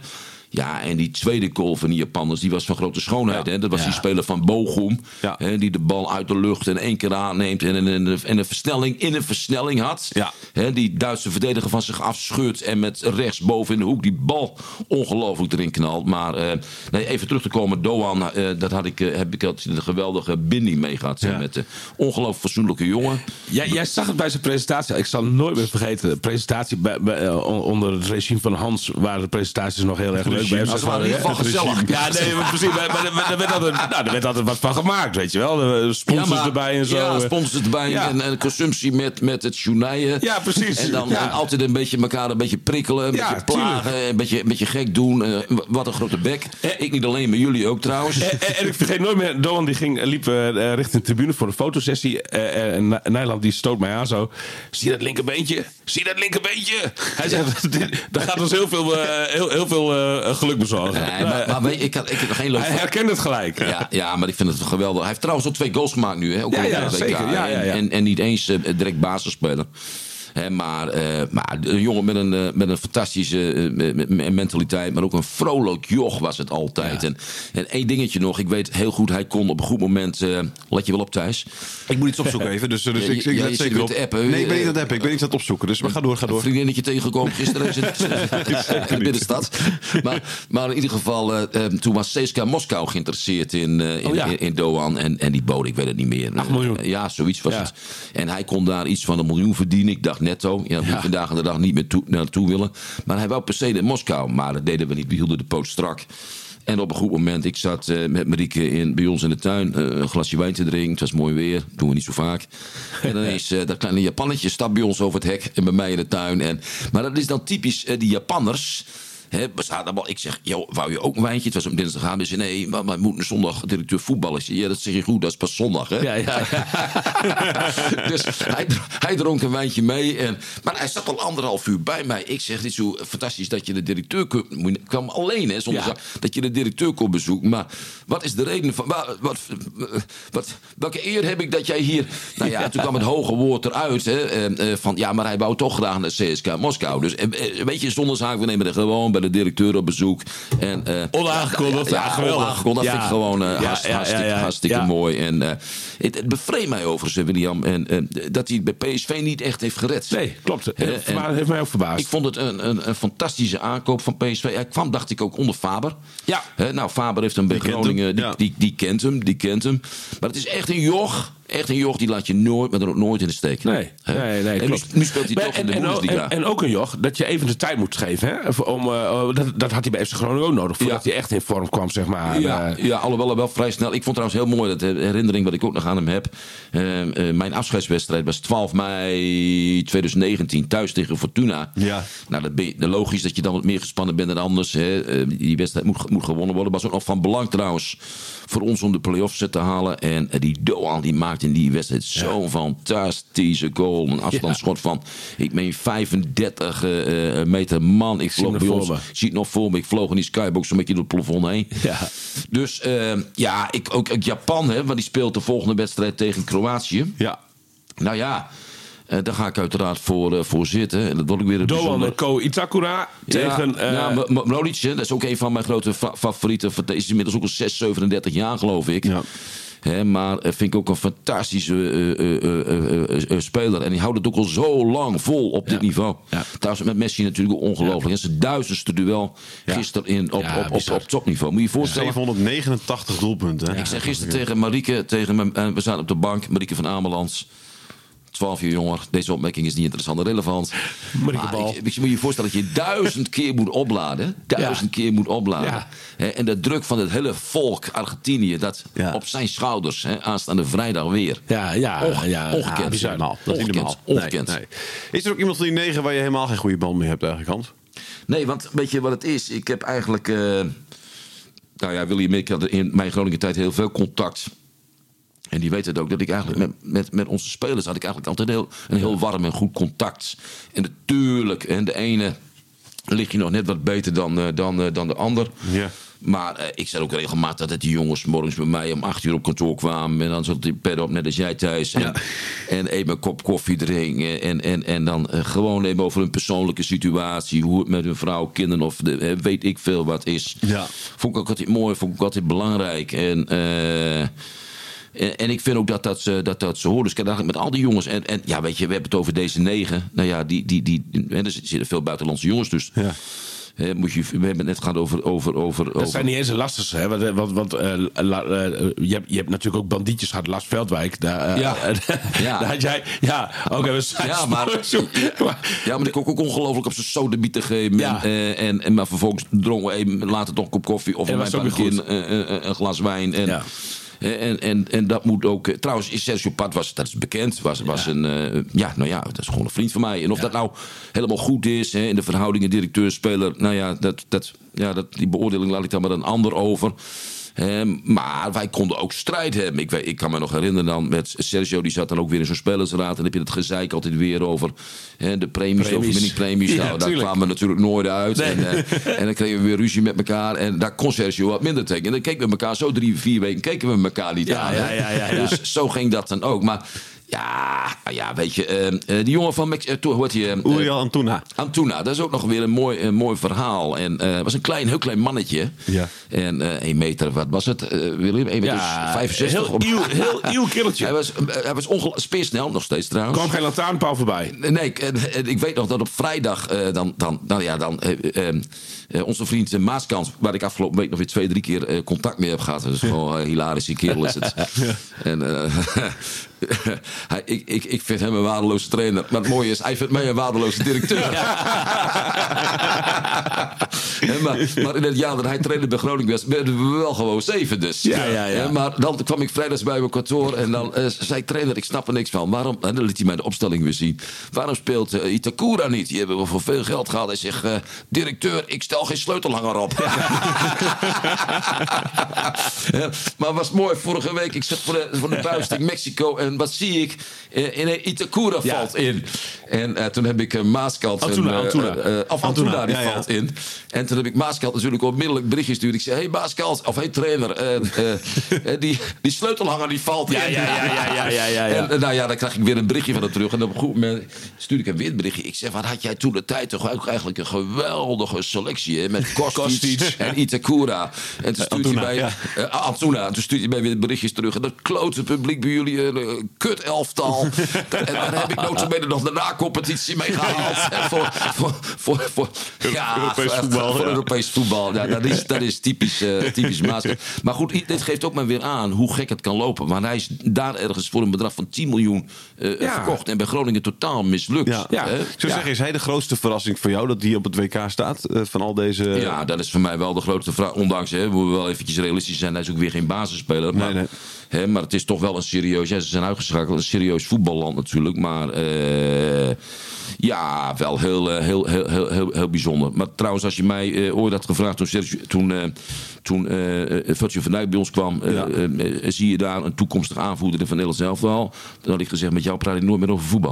[SPEAKER 6] Ja, en die tweede goal van die Japanners, die was van grote schoonheid. Ja. Hè? Dat was ja. die speler van Bochum, ja. hè, die de bal uit de lucht in één keer aanneemt en een, en een versnelling in een versnelling had. Ja. Hè, die Duitse verdediger van zich afschudt en met rechts boven in de hoek die bal ongelooflijk erin knalt. Maar uh, nee, even terug te komen, Doan, uh, dat had ik, uh, heb ik altijd een geweldige binding mee gehad. Ja. Met een uh, ongelooflijk fatsoenlijke jongen.
[SPEAKER 5] Jij, jij zag het bij zijn presentatie. Ik zal het nooit meer vergeten. De presentatie bij, bij, uh, onder het regime van Hans waren de presentaties nog heel erg leuk. Bij
[SPEAKER 6] dat was in ieder geval gezellig.
[SPEAKER 5] Ja, nee, maar precies. Maar, maar, maar, er, werd altijd, nou, er werd altijd wat van gemaakt, weet je wel. De sponsors ja, maar, erbij en zo.
[SPEAKER 6] Ja, sponsors erbij ja. en, en consumptie met, met het journaien.
[SPEAKER 5] Ja, precies.
[SPEAKER 6] En dan
[SPEAKER 5] ja.
[SPEAKER 6] en altijd een beetje elkaar een beetje prikkelen, een ja, beetje plagen, een beetje, een beetje gek doen. Uh, wat een grote bek. Eh, ik niet alleen, maar jullie ook trouwens.
[SPEAKER 5] En, en, en ik vergeet nooit meer, Doan die ging, liep uh, richting de tribune voor een fotosessie. Uh, en Nijland die stoot mij aan zo. Zie je dat linkerbeentje? Zie je dat linkerbeentje? Hij zegt, daar gaat ons heel veel, uh, heel, heel veel uh, geluk bezorgen.
[SPEAKER 6] Nee, maar, maar weet, ik, had, ik heb nog geen leuk.
[SPEAKER 5] Hij herkent het gelijk.
[SPEAKER 6] Ja, ja, maar ik vind het geweldig. Hij heeft trouwens al twee goals gemaakt nu. Hè? Ook
[SPEAKER 5] ja,
[SPEAKER 6] al
[SPEAKER 5] ja,
[SPEAKER 6] ja,
[SPEAKER 5] zeker. Ja, ja, ja.
[SPEAKER 6] En, en, en niet eens uh, direct basisspeler. He, maar, uh, maar een jongen met een, uh, met een fantastische uh, mentaliteit, maar ook een vrolijk joch was het altijd. Ja. En, en één dingetje nog, ik weet heel goed, hij kon op een goed moment, uh, let je wel op Thijs.
[SPEAKER 4] Ik moet iets opzoeken even, dus, dus ja, ik, ik
[SPEAKER 6] ja,
[SPEAKER 4] let zeker op.
[SPEAKER 6] Appen.
[SPEAKER 4] Nee, ik ben niet aan het appen, ik ben niet aan het opzoeken, dus we gaan door, ga door.
[SPEAKER 6] Een vriendinnetje tegengekomen gisteren in de binnenstad. Maar, maar in ieder geval, uh, uh, toen was C S K A Moskou geïnteresseerd in, uh, in, oh, ja. in, in Doan en, en die bood, ik weet het niet meer.
[SPEAKER 5] acht miljoen.
[SPEAKER 6] Uh, ja, zoiets was ja. het. En hij kon daar iets van een miljoen verdienen, ik dacht netto. Ja, ja. vandaag aan de dag niet meer toe, naartoe willen. Maar hij wou per se in Moskou. Maar dat deden we niet. We hielden de poot strak. En op een goed moment, ik zat uh, met Marieke in, bij ons in de tuin uh, een glasje wijn te drinken. Het was mooi weer, dat doen we niet zo vaak. En dan is uh, dat kleine Japannetje stapt bij ons over het hek en bij mij in de tuin. En, maar dat is dan typisch uh, die Japanners. He, ik zeg, joh, wou je ook een wijntje? Het was op dinsdagavond. Hij zei, nee, maar, maar moet een zondag directeur voetballen. Zei, ja, dat zeg je goed, dat is pas zondag. Hè? Ja, ja. Dus hij, hij dronk een wijntje mee. En, maar hij zat al anderhalf uur bij mij. Ik zeg, dit is zo fantastisch dat je de directeur kunt. Ik kwam alleen, hè, zonder ja. dat je de directeur kon bezoeken. Maar wat is de reden van... Wat, wat, wat, welke eer heb ik dat jij hier... Nou ja, toen kwam het hoge woord eruit. Hè, uh, van, ja, maar hij wou toch graag naar C S K A Moskou. Dus uh, weet je, zonder zaak, we nemen er gewoon... de directeur op bezoek. En, uh,
[SPEAKER 5] onaangekondigd.
[SPEAKER 6] Ja, ja, onaangekondigd. Dat ja. vind ik gewoon uh, ja, hartstikke, ja, ja, ja. hartstikke ja. mooi. En uh, het, het bevreemdt mij overigens, William, en, uh, dat hij het bij P S V niet echt heeft gered.
[SPEAKER 5] Nee, klopt. Het uh, heeft mij ook verbaasd.
[SPEAKER 6] Ik vond het een, een, een fantastische aankoop van P S V. Hij kwam, dacht ik, ook onder Faber. Ja. Uh, nou, Faber heeft hem bij Groningen. Die, ja. die, die, die kent hem, die kent hem. Maar het is echt een joch. Echt een joch, die laat je nooit, maar dan ook nooit in de steek.
[SPEAKER 5] Nee, nee, nee.
[SPEAKER 6] En nu, nu speelt hij maar, toch en, in de Bundesliga.
[SPEAKER 5] En, en ook een joch, dat je even de tijd moet geven. Hè? Om, uh, dat, dat had hij bij F C Groningen ook nodig. Voordat ja. hij echt in vorm kwam, zeg maar.
[SPEAKER 6] Ja, uh, ja alhoewel wel vrij snel. Ik vond trouwens heel mooi, dat de herinnering wat ik ook nog aan hem heb. Uh, uh, mijn afscheidswedstrijd was twaalf mei tweeduizend negentien. Thuis tegen Fortuna. Ja. Nou, dat ben je, logisch dat je dan wat meer gespannen bent dan anders. Hè. Uh, die wedstrijd moet, moet gewonnen worden. Was ook nog van belang trouwens voor ons om de play-offs te halen. En uh, die Doan, die maakt in die wedstrijd ja. zo'n fantastische goal. Een afstandsschot ja. van, ik meen vijfendertig uh, meter man. Ik vloog bij ons. Ik zie het nog voor me. Ik vloog in die skybox een beetje door het plafond heen. Ja. Dus uh, ja, ik, ook, ook Japan, hè, want die speelt de volgende wedstrijd tegen Kroatië. Ja. Nou ja. Uh, daar ga ik uiteraard voor, uh, voor zitten. En dat wil ik weer een
[SPEAKER 5] Doan
[SPEAKER 6] bijzonder...
[SPEAKER 5] Ko Itakura tegen...
[SPEAKER 6] Ja, uh... ja Mladic, dat is ook een van mijn grote fa- favorieten. Hij is inmiddels ook al zes, zevenendertig jaar, geloof ik. Ja. He, maar uh, vind ik ook een fantastische uh, uh, uh, uh, uh, uh, speler. En die houdt het ook al zo lang vol op ja. dit niveau. Ja. Trouwens met Messi natuurlijk ook ongelooflijk. Ja. Het is het duizendste duel ja. gisteren in, op, ja, op, op, op topniveau. Moet je je voorstellen.
[SPEAKER 4] zevenhonderdnegenentachtig doelpunten.
[SPEAKER 6] Ja. Ik zei gisteren ja. tegen Marieke, tegen me, uh, we zaten op de bank. Marieke van Amelands. twaalf jaar jonger. Deze opmerking is niet interessant en relevant. Maar ik, ik moet je voorstellen dat je duizend keer moet opladen. Duizend ja. keer moet opladen. Ja. He, en de druk van het hele volk Argentinië, dat ja. op zijn schouders, he, aanstaande vrijdag weer.
[SPEAKER 5] Ja, ja,
[SPEAKER 6] Onge-
[SPEAKER 5] ja.
[SPEAKER 6] Ongekend.
[SPEAKER 4] Ja,
[SPEAKER 6] normaal.
[SPEAKER 4] Dat
[SPEAKER 6] ongekend.
[SPEAKER 4] is
[SPEAKER 6] ongekend.
[SPEAKER 4] Nee, nee. Is er ook iemand van die negen waar je helemaal geen goede band mee hebt eigenlijk, Hans?
[SPEAKER 6] Nee, want weet je wat het is? Ik heb eigenlijk... Uh, nou ja, William, ik had in mijn Groningen tijd heel veel contact. En die weet het ook, dat ik eigenlijk met, met, met onze spelers had ik eigenlijk altijd heel, een heel warm en goed contact. En natuurlijk, en de ene lig je nog net wat beter dan, uh, dan, uh, dan de ander. Ja. Maar uh, ik zei ook regelmatig dat die jongens morgens bij mij om acht uur op kantoor kwamen. En dan zat die pet op, net als jij thuis. En, ja. en even een kop koffie drinken. En, en, en dan uh, gewoon even over hun persoonlijke situatie. Hoe het met hun vrouw, kinderen of de, uh, weet ik veel wat is. Ja. Vond ik ook altijd mooi, vond ik altijd belangrijk. En... Uh, En, en ik vind ook dat dat ze, dat, dat ze horen. Dus ik eigenlijk met al die jongens. En, en ja, weet je, we hebben het over deze negen. Nou ja, die, die, die, die, er zitten veel buitenlandse jongens. Dus ja. He, moet je, we hebben het net gehad over... over, over
[SPEAKER 5] dat
[SPEAKER 6] over...
[SPEAKER 5] zijn niet eens de lastigste. Hè? Want, want, want uh, la, uh, je, hebt, je hebt natuurlijk ook bandietjes gehad. Lars Veldwijk. Daar, uh,
[SPEAKER 6] ja.
[SPEAKER 5] ja. Daar had jij... Ja, oké. Okay, we zijn
[SPEAKER 6] ja, maar, ja, ja, maar die kon ook ongelooflijk op zijn sodabiet te geven. Ja. En, uh, en, en, maar vervolgens dronken we even later toch een kop koffie. Of een, een, een, een glas wijn. En, ja. En, en, en dat moet ook... Trouwens, Sergio Pat was, dat is bekend, was, was ja. een... Uh, ja, nou ja, dat is gewoon een vriend van mij. En of ja. dat nou helemaal goed is, hè, in de verhoudingen directeur-speler... Nou ja, dat, dat, ja dat, die beoordeling laat ik dan maar een ander over. Um, maar wij konden ook strijd hebben. Ik, weet, ik kan me nog herinneren dan met Sergio, die zat dan ook weer in zo'n spelersraad. En dan heb je het gezeik altijd weer over hè, de premies, premies. of mini-premies. Ja, nou, daar kwamen we natuurlijk nooit uit. Nee. En, uh, en dan kregen we weer ruzie met elkaar. En daar kon Sergio wat minder tegen. En dan keken we elkaar zo drie, vier weken keken we elkaar niet
[SPEAKER 5] ja,
[SPEAKER 6] aan.
[SPEAKER 5] Ja, ja, ja, ja.
[SPEAKER 6] Dus zo ging dat dan ook. Maar... Ja, ja, weet je, uh, die jongen van Mex- uh, hoe heet die? Uh,
[SPEAKER 4] Uriel Antuna.
[SPEAKER 6] Antuna, dat is ook nog weer een mooi, een mooi verhaal. En uh, was een klein, heel klein mannetje. Ja. En uh, één meter, wat was het? Uh, Willem, één meter ja, vijfenzestig.
[SPEAKER 5] Heel nieuw, heel nieuw killetje.
[SPEAKER 6] Hij was, uh, hij was onge- speersnel, nog steeds trouwens.
[SPEAKER 5] Er kwam geen lantaarnpaal voorbij.
[SPEAKER 6] Nee, en, en ik weet nog dat op vrijdag, uh, dan, dan, nou ja, dan uh, uh, uh, onze vriend uh, Maaskant, waar ik afgelopen week nog weer twee, drie keer uh, contact mee heb gehad. Dat is gewoon een uh, hilarische kerel is het. Ja. En... Uh, hij, ik, ik, ik vind hem een waardeloze trainer. Maar het mooie is, hij vindt mij een waardeloze directeur. Ja. maar, maar in het jaar dat hij trainer bij Groningen was, werden we wel gewoon zeven dus.
[SPEAKER 5] Ja, ja, ja.
[SPEAKER 6] Maar dan kwam ik vrijdags bij mijn kantoor en dan uh, zei trainer, ik snap er niks van. Waarom, en dan liet hij mij de opstelling weer zien. Waarom speelt uh, Itakura niet? Die hebben we voor veel geld gehaald. Hij zegt, uh, directeur, ik stel geen sleutelhanger op. Ja. ja, maar was mooi, vorige week, ik zat voor de, voor de buis in Mexico en wat zie ik? Uh, in een Itakura ja. valt in. En uh, toen heb ik uh, Maaskant...
[SPEAKER 5] Antuna,
[SPEAKER 6] uh,
[SPEAKER 5] Antuna.
[SPEAKER 6] Uh, uh, of Antuna, Antuna die
[SPEAKER 5] ja,
[SPEAKER 6] valt
[SPEAKER 5] ja.
[SPEAKER 6] in. En toen heb ik Maaskant natuurlijk onmiddellijk berichtje gestuurd. Ik zei, hey Maaskant, of hey trainer, uh, uh, uh, die, die sleutelhanger die valt
[SPEAKER 5] ja,
[SPEAKER 6] in.
[SPEAKER 5] Ja, ja, ja, ja, ja, ja, ja.
[SPEAKER 6] En uh, nou ja, dan krijg ik weer een berichtje van hem terug. En op een goed moment stuurde ik hem weer een berichtje. Ik zeg, wat had jij toen de tijd toch ook eigenlijk een geweldige selectie, hè? Met Kostic en Itakura. En toen stuurde hij mij... Ja. Uh, Antuna. En toen stuurde hij mij weer berichtjes terug. En dat klote publiek bij jullie, een uh, kut elftal. En daar heb ik notabene nog de na-competitie mee gehaald. voor, voor, voor, voor, ja,
[SPEAKER 5] Europees
[SPEAKER 6] voor,
[SPEAKER 5] voetbal.
[SPEAKER 6] Voor
[SPEAKER 5] ja.
[SPEAKER 6] Europees voetbal. Ja, dat is, dat is typisch, uh, typisch Maaskant. Maar goed, dit geeft ook maar weer aan hoe gek het kan lopen. Want hij is daar ergens voor een bedrag van tien miljoen uh, ja. verkocht. En bij Groningen totaal mislukt.
[SPEAKER 4] Ja. Ja.
[SPEAKER 6] Uh,
[SPEAKER 4] Ik zou ja. zeggen, is hij de grootste verrassing voor jou dat hij op het W K staat? Uh, van al deze...
[SPEAKER 6] Ja, dat is voor mij wel de grootste vraag. Ondanks, hè, we moeten wel eventjes realistisch zijn. Hij is ook weer geen basisspeler. Maar, nee, nee. Hè, maar het is toch wel een serieus... Ja, ze zijn uitgeschakeld. Een serieus voetballand natuurlijk. Maar uh, ja, wel heel, uh, heel, heel, heel, heel, heel bijzonder. Maar trouwens, als je mij uh, ooit had gevraagd... Toen, Sergio, toen, uh, toen uh, Virgil van Dijk bij ons kwam... Uh, ja. uh, uh, zie je daar een toekomstig aanvoerder van Nederland zelf wel? Dan had ik gezegd, met jou praat ik nooit meer over voetbal.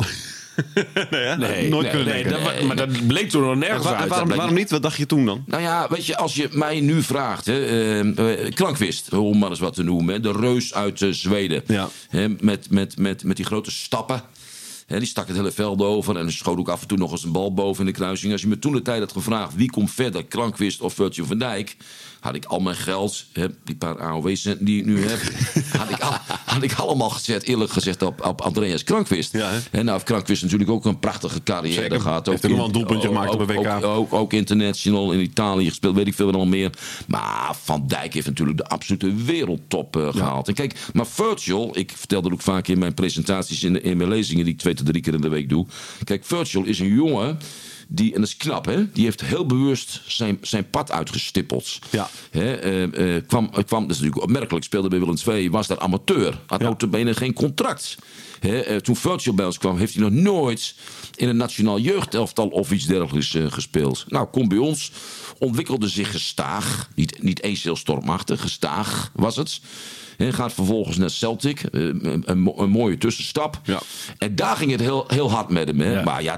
[SPEAKER 4] nee, hè?
[SPEAKER 5] nee,
[SPEAKER 4] nooit
[SPEAKER 5] nee,
[SPEAKER 4] kunnen
[SPEAKER 5] nee,
[SPEAKER 4] denken.
[SPEAKER 5] dat, nee, maar dat bleek toen nog nergens
[SPEAKER 4] waar,
[SPEAKER 5] uit.
[SPEAKER 4] Waarom, waarom niet? Wat dacht je toen dan?
[SPEAKER 6] Nou ja, weet je, als je mij nu vraagt... Hè, uh, Krankvist, om maar eens wat te noemen. Hè, de reus uit uh, Zweden. Ja. Hè, met, met, met, met die grote stappen. Hè, die stak het hele veld over. En schoot ook af en toe nog eens een bal boven in de kruising. Als je me toen de tijd had gevraagd... wie komt verder, Krankvist of Virgil van Dijk... had ik al mijn geld, hè, die paar A O W-centen die ik nu heb... had, ik al, had ik allemaal gezet, eerlijk gezegd, op, op Andreas Krankvist. Ja, en nou heeft Krankvist natuurlijk ook een prachtige carrière Zeker. gehad.
[SPEAKER 4] Heeft er nog wel een doelpuntje gemaakt op een W K.
[SPEAKER 6] Ook, ook, ook international in Italië gespeeld, weet ik veel nog meer. Maar Van Dijk heeft natuurlijk de absolute wereldtop uh, gehaald. Ja. En kijk, maar Virgil, ik vertel dat ook vaak in mijn presentaties... in, in mijn lezingen die ik twee tot drie keer in de week doe. Kijk, Virgil is een jongen... Die, en dat is knap, hè? Die heeft heel bewust zijn, zijn pad uitgestippeld. Ja. He, uh, uh, kwam, kwam, dat is natuurlijk opmerkelijk, speelde bij Willem twee, was daar amateur. Had ja. notabene geen contract. He, uh, toen Virgil bij ons kwam, heeft hij nog nooit in een nationaal jeugdelftal of iets dergelijks uh, gespeeld. Nou, kom bij ons, ontwikkelde zich gestaag. Niet, niet eens heel stormachtig, gestaag was het. He, gaat vervolgens naar Celtic. Uh, een, een, een mooie tussenstap. Ja. En daar ging het heel, heel hard met hem. Hè? Ja. Maar ja, dat.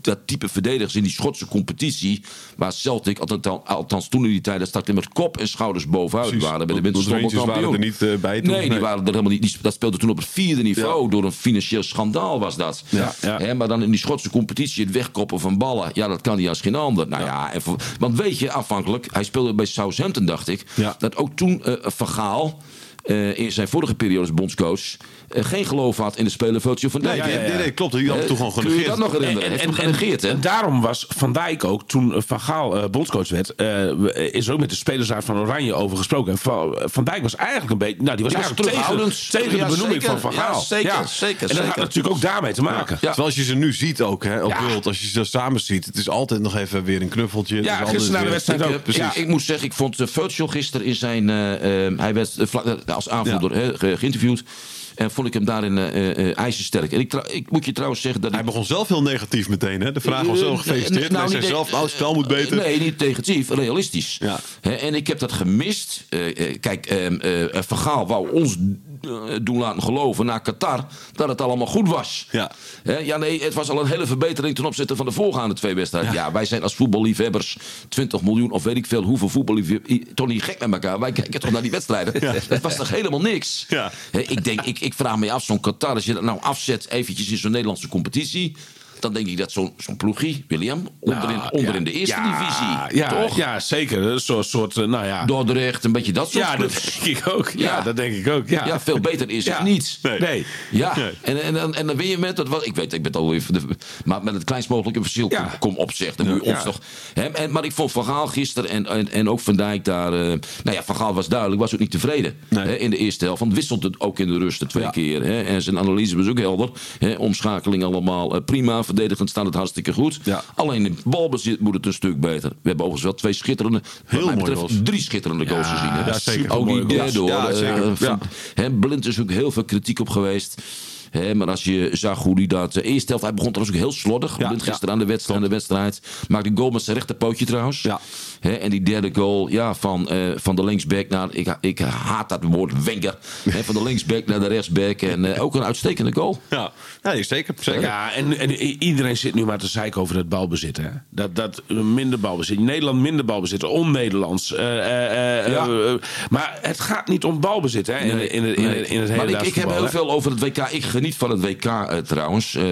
[SPEAKER 6] dat type verdedigers in die Schotse competitie, waar Celtic, althans, althans toen in die tijd, dat stak met kop en schouders bovenuit
[SPEAKER 4] Precies.
[SPEAKER 6] waren. Bij de
[SPEAKER 4] Rangers waren er niet uh, bij toen.
[SPEAKER 6] Nee, die
[SPEAKER 4] nee.
[SPEAKER 6] waren er helemaal niet. Die, dat speelde toen op het vierde niveau.
[SPEAKER 4] Ja.
[SPEAKER 6] Door een financieel schandaal was dat.
[SPEAKER 4] Ja, ja.
[SPEAKER 6] He, maar dan in die Schotse competitie het wegkoppen van ballen. Ja, dat kan hij als geen ander. Nou ja, ja en voor, want weet je, afhankelijk. Hij speelde bij Southampton, dacht ik. Ja. Dat ook toen uh, Van Gaal Uh, in zijn vorige periode als bondscoach uh, geen geloof had in de speler Virgil van Dijk.
[SPEAKER 4] Nee, ja, ja, ja. nee, klopt. Die had uh, toen gewoon genegeerd.
[SPEAKER 6] Kun je dat nog herinneren? En, en, en, genegeerd, hè?
[SPEAKER 5] en daarom was Van Dijk ook, toen Van Gaal uh, bondscoach werd, uh, is er ook met de spelersraad van Oranje over gesproken. Van, Van Dijk was eigenlijk een beetje, nou, die was
[SPEAKER 6] ja,
[SPEAKER 5] eigenlijk tegen, tegen
[SPEAKER 6] ja,
[SPEAKER 5] de benoeming
[SPEAKER 6] zeker,
[SPEAKER 5] van Van Gaal.
[SPEAKER 6] Ja, zeker, ja. zeker.
[SPEAKER 5] En dat
[SPEAKER 6] zeker.
[SPEAKER 5] had natuurlijk ook daarmee te maken.
[SPEAKER 4] Ja. Terwijl als je ze nu ziet ook, hè, op ja. World, als je ze samen ziet, het is altijd nog even weer een knuffeltje.
[SPEAKER 5] Ja, gisteren na de wedstrijd ook.
[SPEAKER 6] Ik, ja, ik moet zeggen, ik vond uh, Virgil gisteren in zijn, uh, uh, hij werd uh, vlak, uh, als aanvoerder ja. uh, geïnterviewd. En vond ik hem daarin uh, uh, ijzersterk. En ik, tra- ik moet je trouwens zeggen dat
[SPEAKER 4] hij
[SPEAKER 6] ik...
[SPEAKER 4] begon zelf heel negatief meteen, hè? De vraag was zo gefeliciteerd. Uh, nou, hij zei zelf, nou, het spel moet beter.
[SPEAKER 6] Uh, nee, niet negatief, realistisch. Ja. He, en ik heb dat gemist. Uh, uh, kijk, uh, uh, Van Gaal wou ons uh, doen laten geloven na Qatar dat het allemaal goed was. Ja. He, ja, nee, het was al een hele verbetering ten opzichte van de voorgaande twee wedstrijden. Ja, ja wij zijn als voetballiefhebbers twintig miljoen of weet ik veel hoeveel voetballiefhebbers toch niet gek met elkaar. Wij kijken toch naar die wedstrijden. Ja. Dat was toch helemaal niks. Ja. He, ik denk, ik Ik vraag me af, zo'n Qatar, als je dat nou afzet eventjes in zo'n Nederlandse competitie, dan denk ik dat zo'n, zo'n ploegie, William, onderin, nou, onderin ja, de eerste
[SPEAKER 5] ja,
[SPEAKER 6] divisie,
[SPEAKER 5] ja,
[SPEAKER 6] toch?
[SPEAKER 5] Ja, zeker. Een soort, soort nou ja.
[SPEAKER 6] Dordrecht, een beetje dat soort
[SPEAKER 5] Ja,
[SPEAKER 6] clubs.
[SPEAKER 5] dat denk ik ook. Ja, ja, dat denk ik ook. Ja,
[SPEAKER 6] ja veel beter is
[SPEAKER 5] ja.
[SPEAKER 6] het niet.
[SPEAKER 5] Nee. nee.
[SPEAKER 6] Ja,
[SPEAKER 5] nee.
[SPEAKER 6] En, en, en, en dan win je met dat wat ik weet, ik ben het alweer, maar met het kleinst mogelijke verschil ja. kom, kom op zeg. Dan moet je ons ja. toch. Hè, en, maar ik vond Van Gaal gisteren en, en, en ook Van Dijk daar. Uh, nou ja, Van Gaal was duidelijk, was ook niet tevreden nee. hè, in de eerste helft. Want wisselt het ook in de rust de twee ja. keer. Hè, en zijn analyse was ook helder. Hè, omschakeling allemaal uh, prima. Verdedigend staat het hartstikke goed. Ja. Alleen in balbezit moet het een stuk beter. We hebben overigens wel twee schitterende,
[SPEAKER 4] heel
[SPEAKER 6] wat mij betreft,
[SPEAKER 4] goals.
[SPEAKER 6] drie schitterende goals
[SPEAKER 4] ja,
[SPEAKER 6] gezien. Hè.
[SPEAKER 4] Ja, zeker.
[SPEAKER 6] Ook die derde hoor.
[SPEAKER 4] Ja,
[SPEAKER 6] uh, ja. Hè, Blind is ook heel veel kritiek op geweest. He, maar als je zag hoe hij dat... Uh, eerst helft, hij begon trouwens ook heel slordig. Ja, gisteren ja. aan, de wedstrijd, aan de wedstrijd. Maakte een goal met zijn rechterpootje trouwens. Ja. He, en die derde goal ja, van, uh, van de linksback naar... Ik, ik haat dat woord, Wenger. He, van de linksback naar de rechtsback. En uh, ook een uitstekende goal.
[SPEAKER 4] Ja, ja zeker. zeker.
[SPEAKER 5] Ja, en, en iedereen zit nu maar te zeiken over het balbezit. Hè? Dat, dat minder balbezit. Nederland minder balbezit. On-Nederlands. Uh, uh, uh, ja. uh, maar het gaat niet om balbezit hè, in,
[SPEAKER 6] nee,
[SPEAKER 5] in, in, in,
[SPEAKER 6] nee.
[SPEAKER 5] in het hele
[SPEAKER 6] Maar ik, ik heb heel
[SPEAKER 5] hè?
[SPEAKER 6] veel over het W K. Ik geniet van het W K uh, trouwens. Uh,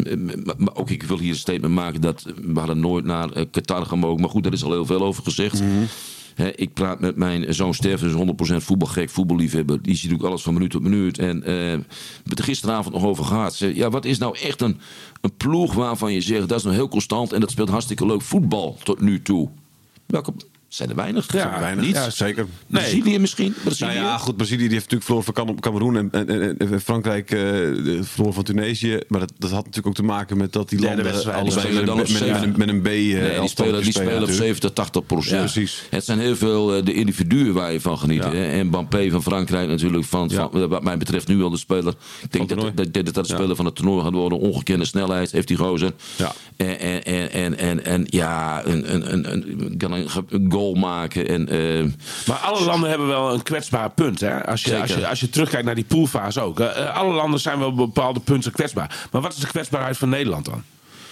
[SPEAKER 6] maar ook ik wil hier een statement maken dat we hadden nooit naar uh, Qatar gemogen. Maar goed, daar is al heel veel over gezegd. Mm-hmm. He, ik praat met mijn zoon Sterven, dus honderd procent voetbalgek, voetballiefhebber. Die ziet ook alles van minuut tot minuut. En uh, we hebben het er gisteravond nog over gehad. Zeg, ja, wat is nou echt een, een ploeg waarvan je zegt dat is nou heel constant en dat speelt hartstikke leuk voetbal tot nu toe? Welke... Zijn er weinig?
[SPEAKER 4] Ja, zijn er weinig.
[SPEAKER 6] Niet?
[SPEAKER 4] Ja, zeker.
[SPEAKER 6] Nee. Brazilië misschien? Brazilië?
[SPEAKER 4] Nou ja, goed, Brazilië die heeft natuurlijk verloren van Cameroen en, en, en, en Frankrijk uh, verloren van Tunesië. Maar dat, dat had natuurlijk ook te maken met dat die landen allebei met, met, met, met, met een B. Uh,
[SPEAKER 6] nee, die spelen, die spelen op zeventig, tachtig procent. Ja, precies. Het zijn heel veel uh, de individuen waar je van geniet. Ja. En Mbappé van Frankrijk natuurlijk, van, ja. van, wat mij betreft nu al de speler. Ik denk dat, dat, dat, dat dat de speler ja. van het toernooi gaat worden. Ongekende snelheid heeft die gozer. Ja. En, en, en, en, en, en ja, een, een, een, een, kan een, een goal maken. En, uh,
[SPEAKER 5] maar alle landen hebben wel een kwetsbaar punt. Hè? Als, je, als, je, als je terugkijkt naar die poolfase ook. Uh, alle landen zijn wel op bepaalde punten kwetsbaar. Maar wat is de kwetsbaarheid van Nederland dan?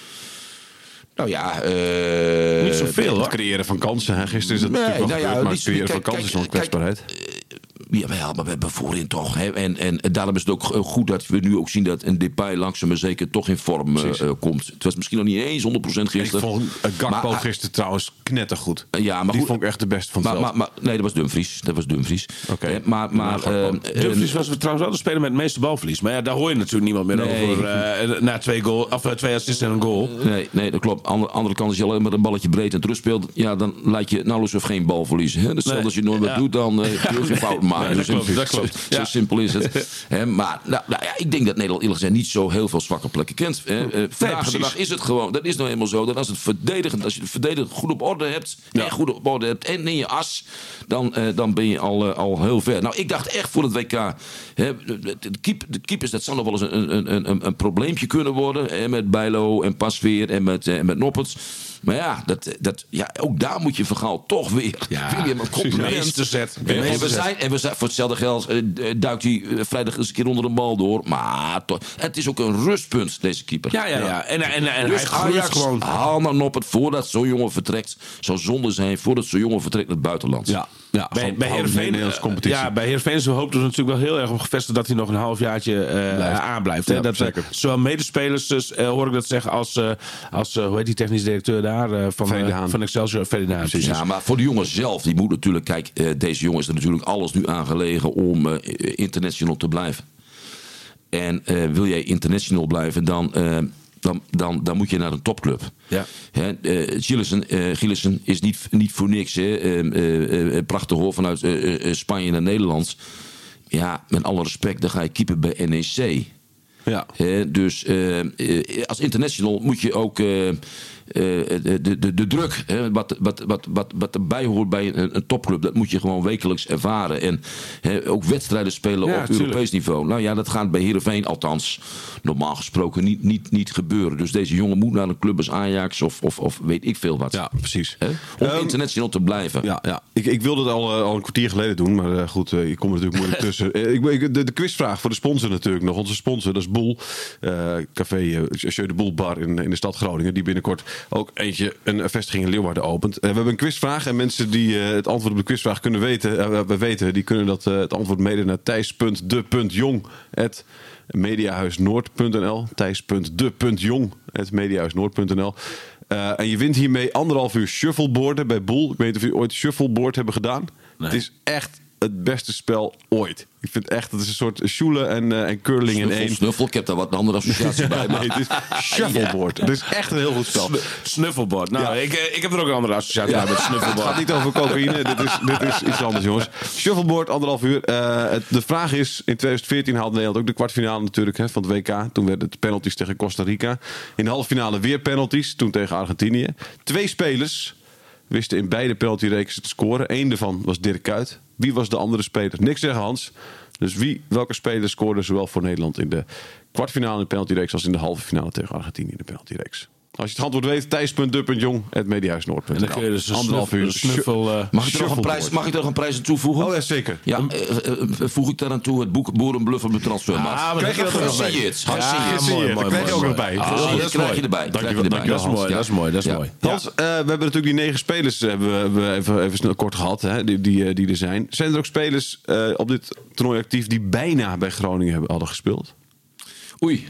[SPEAKER 6] Nou ja, uh,
[SPEAKER 4] niet zoveel. Het creëren van kansen. Hè? Gisteren is het nee, natuurlijk wel nou gebeurd, ja, maar het creëren van kansen is wel een kwetsbaarheid.
[SPEAKER 6] Ja, maar we hebben voorin toch. Hè? En, en, en daarom is het ook goed dat we nu ook zien dat een Depay langzaam maar zeker toch in vorm uh, komt. Het was misschien nog niet eens honderd procent gisteren.
[SPEAKER 4] Ik vond uh, Gakpo maar, gisteren trouwens knettergoed.
[SPEAKER 6] Uh, ja, maar
[SPEAKER 4] die
[SPEAKER 6] goed,
[SPEAKER 4] vond ik echt de beste van het
[SPEAKER 6] maar,
[SPEAKER 4] veld.
[SPEAKER 6] Maar, maar, nee, dat was Dumfries. Dat was Dumfries.
[SPEAKER 4] Oké. Okay.
[SPEAKER 6] Uh, maar, maar, uh,
[SPEAKER 5] Dumfries was trouwens wel de speler met het meeste balverlies. Maar ja, daar hoor je natuurlijk niemand meer nee. over. Uh, na twee, goal, of, uh, twee assists en een goal.
[SPEAKER 6] Nee, nee dat klopt. Andere, andere kant, als je alleen maar een balletje breed en terug speelt, ja, dan laat je nauwelijks of geen bal verliezen. Hè? Dus nee. als je nooit wat ja. doet, dan uh, kun je geen fout maken.
[SPEAKER 5] Nee, dat
[SPEAKER 6] dus
[SPEAKER 5] klopt, dat klopt.
[SPEAKER 6] Zo ja. simpel is het. He, maar nou, nou ja, ik denk dat Nederland eerlijk gezegd niet zo heel veel zwakke plekken kent. He, uh, vandaag nee, de dag is het gewoon. Dat is nou helemaal zo. Dat als het verdedigend, als je het verdedigend goed op orde hebt, ja. en goed op orde hebt en in je as, dan, uh, dan ben je al, uh, al heel ver. Nou, ik dacht echt voor het W K. He, de, de, keep, de keepers, dat zou nog wel eens een, een, een, een probleempje kunnen worden. He, met Bijlo en Pasveer en met, uh, met Nopperts. Maar ja, dat, dat, ja, ook daar moet je Van Gaal toch weer,
[SPEAKER 5] ja,
[SPEAKER 6] weer een compliment
[SPEAKER 5] te zetten.
[SPEAKER 6] En, en, we zijn, en we zijn voor hetzelfde geld uh, duikt hij uh, vrijdag eens een keer onder de bal door. Maar toch, het is ook een rustpunt, deze keeper.
[SPEAKER 5] Ja, ja, ja. En, en, en, en
[SPEAKER 6] dus
[SPEAKER 5] hij
[SPEAKER 6] Ajax,
[SPEAKER 5] gewoon...
[SPEAKER 6] haal nou op het voordat zo'n jongen vertrekt. Zou zonde zijn voordat zo'n jongen vertrekt naar het buitenland.
[SPEAKER 4] Ja, ja
[SPEAKER 5] bij, bij Heerenveen, ja, bij Heerenveen hoopten ze natuurlijk wel heel erg op gevestigd dat hij nog een halfjaartje uh, aanblijft. Hè?
[SPEAKER 4] Ja,
[SPEAKER 5] dat,
[SPEAKER 4] zeker.
[SPEAKER 5] Zowel medespelers, dus, uh, hoor ik dat zeggen, als, uh, als uh, hoe heet die technisch directeur daar uh, van, uh, van Excelsior, Ferdinand.
[SPEAKER 6] Ja, maar voor de jongen zelf, die moet natuurlijk, kijk, uh, deze jongen is er natuurlijk alles nu aangelegen om uh, international te blijven. En uh, wil jij international blijven, dan, uh, dan, dan, dan moet je naar een topclub.
[SPEAKER 5] Ja.
[SPEAKER 6] Hè, uh, Gillissen, uh, Gillissen is niet, niet voor niks. Hè. Uh, uh, uh, prachtig hoor, vanuit uh, uh, Spanje naar Nederland. Ja, met alle respect, dan ga je keeper bij N E C.
[SPEAKER 4] Ja.
[SPEAKER 6] He, dus uh, uh, als international moet je ook uh, uh, de, de, de druk, hè, wat, wat, wat, wat, wat erbij hoort bij een, een topclub, dat moet je gewoon wekelijks ervaren. En he, ook wedstrijden spelen ja, op tuurlijk. Europees niveau. Nou ja, dat gaat bij Heerenveen althans normaal gesproken niet, niet, niet gebeuren. Dus deze jongen moet naar een club als Ajax of, of, of weet ik veel wat.
[SPEAKER 4] Ja, precies.
[SPEAKER 6] He, om
[SPEAKER 4] um,
[SPEAKER 6] international te blijven.
[SPEAKER 4] Ja, ja. Ik, ik wilde het al, uh, al een kwartier geleden doen, maar uh, goed, uh, ik kom er natuurlijk moeilijk tussen. Uh, ik, ik, de, de quizvraag voor de sponsor natuurlijk nog. Onze sponsor, dat is Boel. Uh, café uh, Jeu de Boel bar in, in de stad Groningen. Die binnenkort ook eentje een vestiging in Leeuwarden opent. Uh, we hebben een quizvraag en mensen die uh, het antwoord op de quizvraag kunnen weten, uh, we weten, die kunnen dat, uh, het antwoord mede naar thijs punt de punt jong at mediahuisnoord punt n l. thijs punt de punt jong at mediahuisnoord punt n l. Uh, en je wint hiermee anderhalf uur shuffleboarden bij Boel. Ik weet niet of jullie ooit shuffleboard hebben gedaan. Nee. Het is echt het beste spel ooit. Ik vind echt, het is een soort sjoelen en, uh, en curling
[SPEAKER 6] snuffel,
[SPEAKER 4] in één.
[SPEAKER 6] Snuffel, ik heb daar wat andere associaties bij. Maar
[SPEAKER 4] nee, het is shuffleboard. Het is echt een heel goed spel.
[SPEAKER 5] Snuffelboard. Nou,
[SPEAKER 4] Ja.
[SPEAKER 5] ik, ik heb er ook een andere associatie
[SPEAKER 4] Ja.
[SPEAKER 5] bij met snuffelboard.
[SPEAKER 4] Het gaat niet over cocaïne. dit, is, dit is iets anders, jongens. Shuffleboard, anderhalf uur. Uh, het, de vraag is, in twintig veertien haalde Nederland ook de kwartfinale natuurlijk hè, van het W K. Toen werden het penalties tegen Costa Rica. In de halve finale weer penalties. Toen tegen Argentinië. Twee spelers wisten in beide penaltyreeksen te scoren. Eén daarvan was Dirk Kuyt. Wie was de andere speler? Niks zeggen, Hans. Dus wie, welke speler scoorde zowel voor Nederland in de kwartfinale in de penaltyreeks als in de halve finale tegen Argentinië in de penaltyreeks? Als je het antwoord weet, thijs punt de punt jong at mediahuisnoord punt n l.
[SPEAKER 5] En dan kun je dus een
[SPEAKER 4] anderhalf
[SPEAKER 5] snuffel,
[SPEAKER 4] uur
[SPEAKER 5] snuffel uh,
[SPEAKER 6] Mag ik, er nog een prijs, mag ik er nog een prijs aan toevoegen?
[SPEAKER 4] Oh ja, zeker.
[SPEAKER 6] Ja, uh, uh, voeg ik daar aan toe het boek Boerenbluff op de transfermarkt.
[SPEAKER 5] Ja,
[SPEAKER 4] krijg je dat er nog bij?
[SPEAKER 6] Gesigneerd.
[SPEAKER 5] Ja,
[SPEAKER 6] Gesigneerd.
[SPEAKER 5] mooi, mooi,
[SPEAKER 4] krijg je ook
[SPEAKER 5] mooi,
[SPEAKER 4] nog bij.
[SPEAKER 5] mooi.
[SPEAKER 6] Ah,
[SPEAKER 5] Ah,
[SPEAKER 6] dat
[SPEAKER 5] dat is
[SPEAKER 6] krijg je
[SPEAKER 5] mooi.
[SPEAKER 6] erbij.
[SPEAKER 4] Dank je
[SPEAKER 6] Krijg
[SPEAKER 4] wel,
[SPEAKER 6] je
[SPEAKER 4] dank
[SPEAKER 6] erbij.
[SPEAKER 4] je
[SPEAKER 5] Dat is mooi,
[SPEAKER 6] Ja.
[SPEAKER 5] dat is mooi, dat is
[SPEAKER 6] Ja.
[SPEAKER 5] mooi.
[SPEAKER 4] Hans, uh, we hebben natuurlijk die negen spelers hebben we, hebben we even, even snel kort gehad, hè, die, die, die er zijn. Zijn er ook spelers uh, op dit toernooi actief die bijna bij Groningen hebben, hadden gespeeld?
[SPEAKER 6] Oei.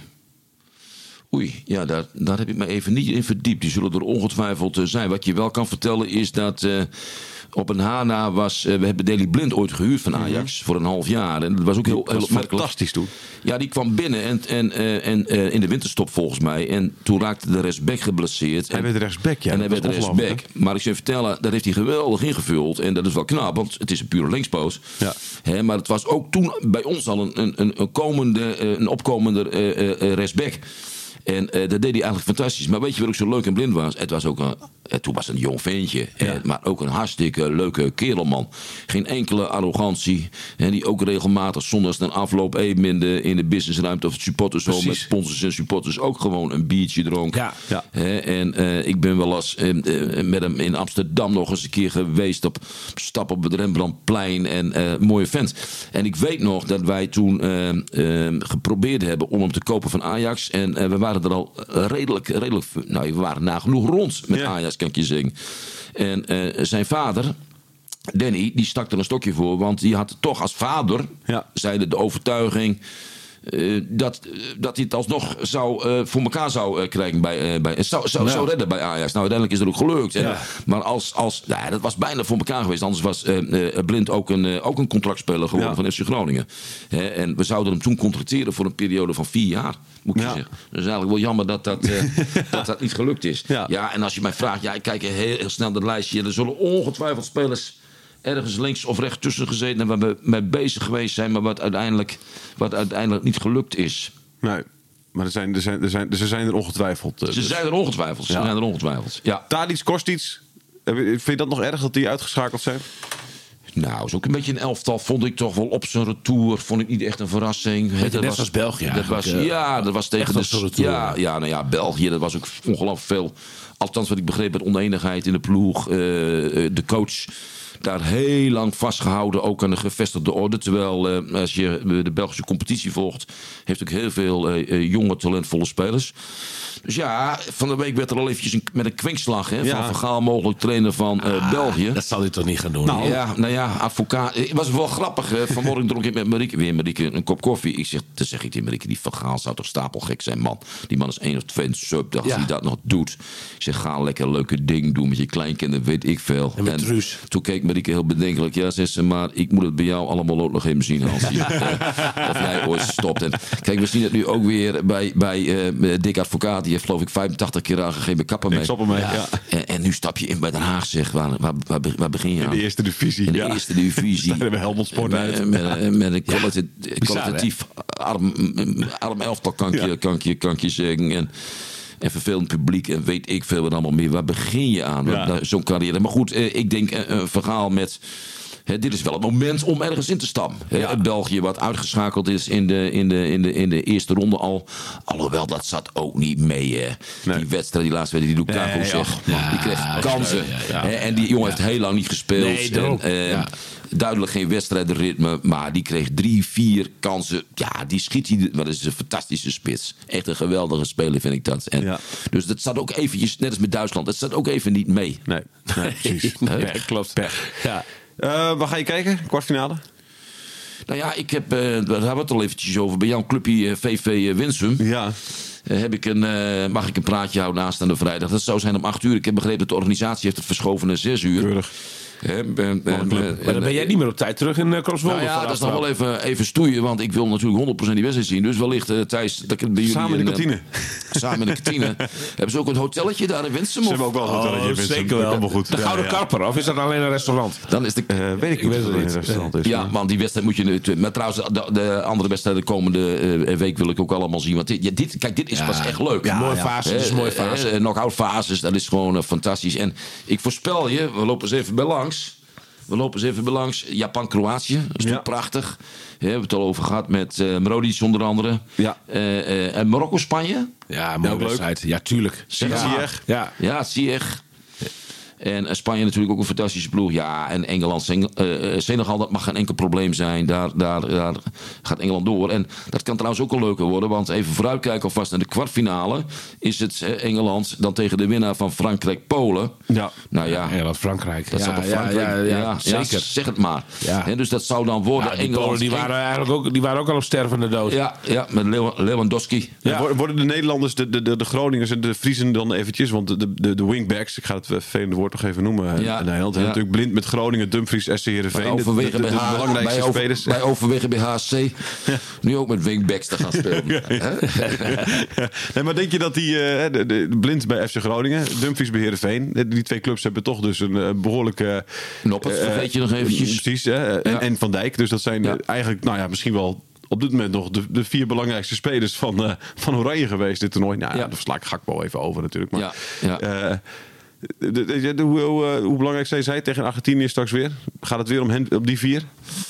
[SPEAKER 6] Oei, ja, daar, daar heb ik me even niet in verdiept. Die zullen er ongetwijfeld uh, zijn. Wat je wel kan vertellen is dat uh, op een Hana was... Uh, we hebben Daley Blind ooit gehuurd van Ajax mm-hmm. voor een half jaar. En dat was ook heel, heel opmerkelijk.
[SPEAKER 4] Fantastisch toen.
[SPEAKER 6] Ja, die kwam binnen en, en, uh, en uh, in de winterstop volgens mij. En toen raakte de rechtsback geblesseerd.
[SPEAKER 4] Hij
[SPEAKER 6] en,
[SPEAKER 4] werd rechtsback, ja.
[SPEAKER 6] En hij werd rechtsback. Maar ik zou je vertellen, dat heeft hij geweldig ingevuld. En dat is wel knap, want het is een pure linkspoot.
[SPEAKER 4] Ja.
[SPEAKER 6] Hè, maar het was ook toen bij ons al een, een, een, komende, een opkomende uh, uh, rechtsback. En uh, dat deed hij eigenlijk fantastisch. Maar weet je wat ook zo leuk en blind was? Het was ook een, uh, toen was het een jong ventje. Ja. Uh, maar ook een hartstikke leuke kerelman. Geen enkele arrogantie. En die ook regelmatig zondags na afloop even in de, in de businessruimte of het supportershome met sponsors en supporters ook gewoon een biertje dronk.
[SPEAKER 5] Ja.
[SPEAKER 6] Ja. Uh, en uh, ik ben wel eens uh, uh, met hem in Amsterdam nog eens een keer geweest op stap op het Rembrandtplein. En uh, mooie vent. En ik weet nog dat wij toen uh, uh, geprobeerd hebben om hem te kopen van Ajax. En uh, we waren er al redelijk, redelijk, nou, we waren nagenoeg rond met ja. Ajax, kan ik je zeggen. En uh, zijn vader, Danny, die stak er een stokje voor, want die had toch als vader, ja. zeide de overtuiging, uh, dat, uh, dat hij het alsnog zou, uh, voor elkaar zou uh, krijgen bij, uh, bij zou, zou, ja. zou redden bij Ajax. Nou, uiteindelijk is dat ook gelukt. En, ja. Maar als, als nou, dat was bijna voor elkaar geweest. Anders was uh, uh, Blind ook een, uh, ook een contractspeler geworden ja. van F C Groningen. He, en we zouden hem toen contracteren voor een periode van vier jaar. Moet ik ja. zeggen. Dus eigenlijk wel jammer dat dat, uh, dat, dat niet gelukt is. Ja. ja, en als je mij vraagt, ja, ik kijk heel, heel snel naar het lijstje. Er zullen ongetwijfeld spelers ergens links of rechts tussen gezeten en waar we mee bezig geweest zijn, maar wat uiteindelijk, wat uiteindelijk niet gelukt is.
[SPEAKER 4] Nee, maar er zijn er, zijn, er, zijn, ze zijn er ongetwijfeld. Uh,
[SPEAKER 6] ze
[SPEAKER 4] dus.
[SPEAKER 6] zijn er ongetwijfeld. Ze ja. zijn er ongetwijfeld. Ja.
[SPEAKER 4] Tadic, Kostic, vind je dat nog erg dat die uitgeschakeld zijn?
[SPEAKER 6] Nou, is ook een beetje een elftal. Vond ik toch wel op zijn retour. Vond ik niet echt een verrassing.
[SPEAKER 5] He, dat net was, als België.
[SPEAKER 6] Dat was, uh, ja, dat was tegen de. Ja, ja, nou ja, België. Dat was ook ongelooflijk veel. Althans, wat ik begreep, met oneenigheid in de ploeg. Uh, de coach daar heel lang vastgehouden, ook aan de gevestigde orde. Terwijl uh, als je de Belgische competitie volgt, heeft ook heel veel uh, jonge, talentvolle spelers. Dus ja, van de week werd er al eventjes een, met een kwinkslag, hè, ja. van Van Gaal mogelijk trainer van uh, ah, België.
[SPEAKER 5] Dat zal hij toch niet gaan doen?
[SPEAKER 6] Nou, ja, nou ja, advocaat. Het was wel grappig. Hè. Vanmorgen dronk ik met Marieke, weer Marieke een kop koffie. Ik zeg, dan zeg ik tegen Marieke, die Van Gaal zou toch stapelgek zijn, man. Die man is één of twee sub, als ja. hij dat nog doet. Ik zeg, ga lekker een leuke ding doen met je kleinkinderen, weet ik veel.
[SPEAKER 5] En met Truus.
[SPEAKER 6] Toen keek Marieke heel bedenkelijk. Ja, zei ze, maar ik moet het bij jou allemaal ook nog even zien, Hans. uh, of jij ooit stopt. En kijk, we zien het nu ook weer bij, bij uh, Dick Advocaat. Die heeft geloof ik vijfentachtig keer aangegeven kappen mee.
[SPEAKER 4] Ik stop ermee, ja. ja.
[SPEAKER 6] En, en nu stap je in bij Den Haag, zeg. Waar, waar, waar, waar begin je aan?
[SPEAKER 4] In de eerste divisie.
[SPEAKER 6] In de
[SPEAKER 4] ja.
[SPEAKER 6] eerste divisie.
[SPEAKER 4] Daar hebben we Helmond Sport uit.
[SPEAKER 6] Met, met, met een kwalita- ja. kwalitatief arm, arm elftal, kan ik je, kan ik je, kan ik je zeggen. En, en vervelend publiek en weet ik veel wat allemaal meer. Waar begin je aan? Ja. Zo'n carrière. Maar goed, ik denk een verhaal met... He, dit is wel het moment om ergens in te stappen. Ja. België wat uitgeschakeld is in de, in, de, in, de, in de eerste ronde al. Alhoewel, dat zat ook niet mee. Hè. Nee. Die wedstrijd, die laatste wedstrijd, die Lukaku nee, zegt. Ja. Die kreeg kansen. Ja, ja, ja. En die jongen ja. heeft heel lang niet gespeeld. Nee, en, uh, ja. Duidelijk geen wedstrijdritme. Maar die kreeg drie, vier kansen. Ja, die schiet hij. Dat is een fantastische spits. Echt een geweldige speler, vind ik dat. En ja. Dus dat zat ook eventjes, net als met Duitsland. Dat zat ook even niet mee.
[SPEAKER 4] Nee, nee precies. Nee, ja, klopt. Pech. Ja. Uh, waar ga je kijken? Kwartfinale?
[SPEAKER 6] Nou ja, ik heb, uh, daar hebben we het al eventjes over. Bij jouw clubje uh, V V Winsum.
[SPEAKER 4] Ja.
[SPEAKER 6] Uh, heb ik een, uh, mag ik een praatje houden aanstaande vrijdag. Dat zou zijn om acht uur. Ik heb begrepen dat de organisatie heeft het verschoven naar zes uur.
[SPEAKER 4] Keurig.
[SPEAKER 5] He, ben, ben, ben, maar dan ben jij niet meer op tijd terug in uh, Kroswolde.
[SPEAKER 6] Nou ja, dat is nog wel even, even stoeien. Want ik wil natuurlijk honderd procent die wedstrijd zien. Dus wellicht, uh, Thijs... Dat ik bij
[SPEAKER 4] samen in de kantine.
[SPEAKER 6] Uh, samen in de kantine. Hebben ze ook een hotelletje daar in Winsum?
[SPEAKER 4] Ze hebben ook wel een hotelletje in Winsum.
[SPEAKER 5] Zeker wel. Goed. De ja, Gouden ja. Karper. Of is dat alleen een restaurant?
[SPEAKER 6] Dan is de,
[SPEAKER 4] uh, weet ik niet of het alleen een restaurant is.
[SPEAKER 6] Ja, want die wedstrijd moet je nu... Maar trouwens, de, de andere wedstrijden de komende uh, week wil ik ook allemaal zien. Want dit, ja, dit, kijk, dit is ja. pas echt leuk.
[SPEAKER 5] Ja, mooie fase.
[SPEAKER 6] Uh,
[SPEAKER 5] mooie fase.
[SPEAKER 6] Uh, uh, knock-out fases, dat is gewoon uh, fantastisch. En ik voorspel je, we lopen eens even bij langs... We lopen eens even bij langs. Japan-Kroatië. Dat is ja. toch prachtig. We hebben het al over gehad met uh, Mrodic onder andere.
[SPEAKER 4] Ja.
[SPEAKER 6] Uh, uh, en Marokko-Spanje.
[SPEAKER 5] Ja, mooie wedstrijd. Ja, tuurlijk.
[SPEAKER 6] Ziyech. Ja, ja Ziyech. En uh, Spanje natuurlijk ook een fantastische ploeg. Ja, en Engeland, Seng- uh, Senegal, dat mag geen enkel probleem zijn. Daar, daar, daar gaat Engeland door. En dat kan trouwens ook al leuker worden. Want even vooruitkijken alvast naar de kwartfinale. Is het uh, Engeland dan tegen de winnaar van Frankrijk-Polen.
[SPEAKER 5] Ja.
[SPEAKER 6] Nou ja.
[SPEAKER 5] Engeland-Frankrijk.
[SPEAKER 6] Dat
[SPEAKER 5] ja,
[SPEAKER 6] zou toch Frankrijk...
[SPEAKER 5] Ja, ja, ja, ja,
[SPEAKER 6] ja,
[SPEAKER 5] zeker.
[SPEAKER 6] Zeg het maar.
[SPEAKER 5] Ja.
[SPEAKER 6] En dus dat zou dan worden
[SPEAKER 5] ja, die
[SPEAKER 6] Engeland...
[SPEAKER 5] Polen, die waren eigenlijk ook, die waren ook al op stervende dood.
[SPEAKER 6] Ja, ja met Lew- Lewandowski.
[SPEAKER 4] Ja. Worden de Nederlanders, de, de, de Groningers en de Friezen dan eventjes... Want de, de, de wingbacks, ik ga het vervelende woord nog even noemen... Ja. Nederland. Ja. Natuurlijk Blind met Groningen, Dumfries, S C Heerenveen.
[SPEAKER 6] Overwegen de, de, de, de belangrijkste
[SPEAKER 4] bij over,
[SPEAKER 6] spelers. Bij overwegen bij H C. Ja. Nu ook met wingbacks te gaan spelen. Ja, ja.
[SPEAKER 4] Nee, maar denk je dat die uh, de, de Blind bij F C Groningen, Dumfries bij Heerenveen... Die twee clubs hebben toch dus een uh, behoorlijke...
[SPEAKER 6] Noppert, uh, vergeet je nog eventjes.
[SPEAKER 4] Precies, hè? Ja. En, en Van Dijk. Dus dat zijn ja. eigenlijk, nou ja, misschien wel... Op dit moment nog de, de vier belangrijkste spelers van, uh, van Oranje geweest, dit toernooi. Nou, ja. daar sla ik Gakpo even over natuurlijk. Maar, ja. Ja. Uh, De, de, de, de, hoe, hoe, hoe belangrijk zijn zij tegen Argentinië straks weer? Gaat het weer om hen, op die vier?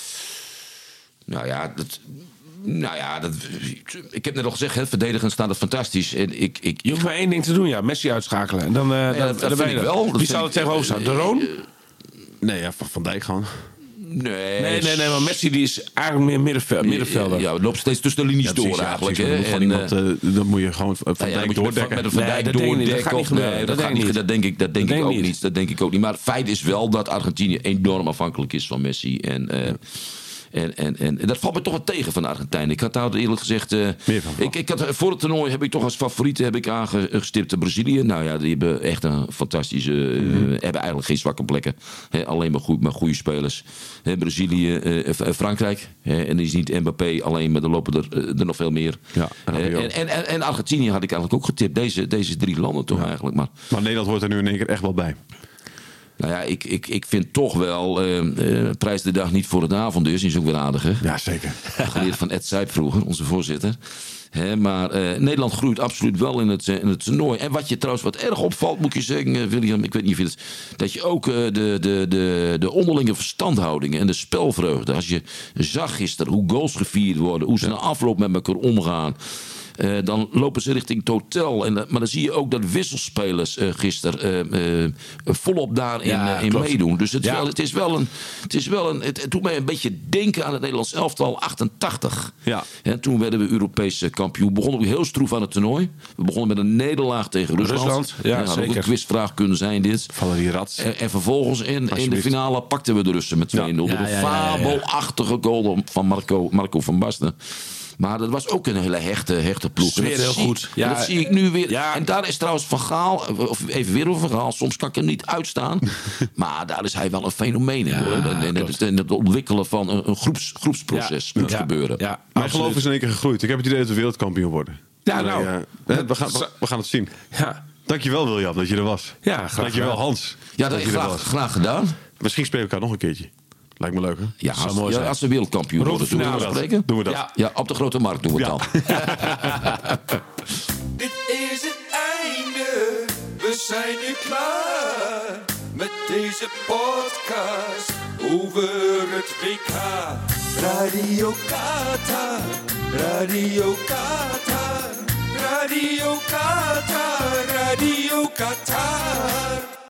[SPEAKER 6] Nou ja, dat, nou ja dat, ik heb net al gezegd, hè, verdedigend staat het fantastisch. En ik, ik,
[SPEAKER 5] je hoeft maar één ding te doen, ja, Messi uitschakelen. En dan, uh,
[SPEAKER 6] ja,
[SPEAKER 5] dan,
[SPEAKER 6] dat,
[SPEAKER 5] dan
[SPEAKER 6] dat
[SPEAKER 5] ben
[SPEAKER 6] vind
[SPEAKER 5] je
[SPEAKER 6] ik wel.
[SPEAKER 5] Wie zou het tegenover staan? De Roon?
[SPEAKER 4] Nee, ja, van, van Dijk gewoon.
[SPEAKER 6] Nee,
[SPEAKER 5] nee, nee, nee, maar Messi die is eigenlijk meer middenvel, middenvelder.
[SPEAKER 6] Ja, het loopt steeds tussen de linies ja, door precies, eigenlijk. Ja, precies,
[SPEAKER 4] en, iemand, uh, dan moet je gewoon Van Dijk ja, ja, doordekken.
[SPEAKER 6] Met een Van Dijk nee, doordekken. Dat, nee, dat, dat gaat niet. Dat denk ik, dat denk dat ik ook niet. niet. Dat denk ik ook niet. Maar het feit is wel dat Argentinië enorm afhankelijk is van Messi. En... Uh, ja. En, en, en, en dat valt me toch wat tegen van de Argentijnen. Ik had daar eerlijk gezegd... Uh, ik, ik had, voor het toernooi heb ik toch als favoriete heb ik aangestipt Brazilië. Nou ja, die hebben echt een fantastische... Uh, mm-hmm. Hebben eigenlijk geen zwakke plekken. He, alleen maar, goed, maar goede spelers. He, Brazilië, uh, Frankrijk. He, en die is niet Mbappé alleen, maar er lopen er, uh, er nog veel meer. Ja, en, uh, en, en, en Argentinië had ik eigenlijk ook getipt. Deze, deze drie landen toch ja. eigenlijk. Maar,
[SPEAKER 4] maar Nederland hoort er nu in één keer echt wel bij.
[SPEAKER 6] Nou ja, ik, ik, ik vind toch wel... Uh, uh, prijs de dag niet voor het avond dus. Die is ook weer aardig, hè?
[SPEAKER 4] Ja, zeker.
[SPEAKER 6] Geleerd van Ed Sijp vroeger, onze voorzitter. He, maar uh, Nederland groeit absoluut wel in het, uh, in het toernooi. En wat je trouwens wat erg opvalt, moet je zeggen, uh, William... Ik weet niet of je het... Dat je ook uh, de, de, de, de onderlinge verstandhoudingen en de spelvreugde... Als je zag gisteren hoe goals gevierd worden... Hoe ze ja. na afloop met elkaar omgaan... Uh, dan lopen ze richting het hotel. En, uh, maar dan zie je ook dat wisselspelers uh, gisteren uh, uh, volop daarin ja, uh, in meedoen. Dus het, ja. wel, het is wel een... Het, is wel een het, het doet mij een beetje denken aan het Nederlands elftal achtentachtig. Ja. En toen werden we Europese kampioen. Begonnen we heel stroef aan het toernooi. We begonnen met een nederlaag tegen Rusland. Rusland ja, ja, zeker. Ook een quizvraag kunnen zijn dit.
[SPEAKER 4] Valerie Rats.
[SPEAKER 6] En, en vervolgens in, in de finale pakten we de Russen met twee nul. Ja. Door de ja, ja, ja, ja, ja. fabelachtige goal van Marco, Marco van Basten. Maar dat was ook een hele hechte, hechte ploeg.
[SPEAKER 5] Sfeer heel
[SPEAKER 6] zie,
[SPEAKER 5] goed.
[SPEAKER 6] Ja, dat zie ik nu weer. Ja. En daar is trouwens Van Gaal, of even weer over Van Gaal. Soms kan ik hem niet uitstaan. Maar daar is hij wel een fenomeen in. Ja, en, en, en het ontwikkelen van een, een groeps, groepsproces ja. moet ja. gebeuren.
[SPEAKER 4] Ja, mijn geloof is in één keer gegroeid. Ik heb het idee dat we wereldkampioen worden.
[SPEAKER 5] Ja, nou.
[SPEAKER 4] Uh, we, we, gaan, we gaan het zien. Ja. Dankjewel William dat je er was.
[SPEAKER 5] Ja, graag
[SPEAKER 4] Dankjewel Hans.
[SPEAKER 6] Ja, dat, dat je graag, graag gedaan.
[SPEAKER 4] Misschien spelen we elkaar nog een keertje. Lijkt me leuk, hè?
[SPEAKER 6] Ja, als, mooi ja, als we wereldkampioen worden, doen we, dat. Spreken?
[SPEAKER 4] doen we dat.
[SPEAKER 6] Ja, ja, op de Grote Markt doen we het
[SPEAKER 5] ja.
[SPEAKER 3] dan. Dit is het einde. We zijn nu klaar met deze podcast over het W K. Radio Qatar, Radio Qatar, Radio Qatar, Radio Qatar.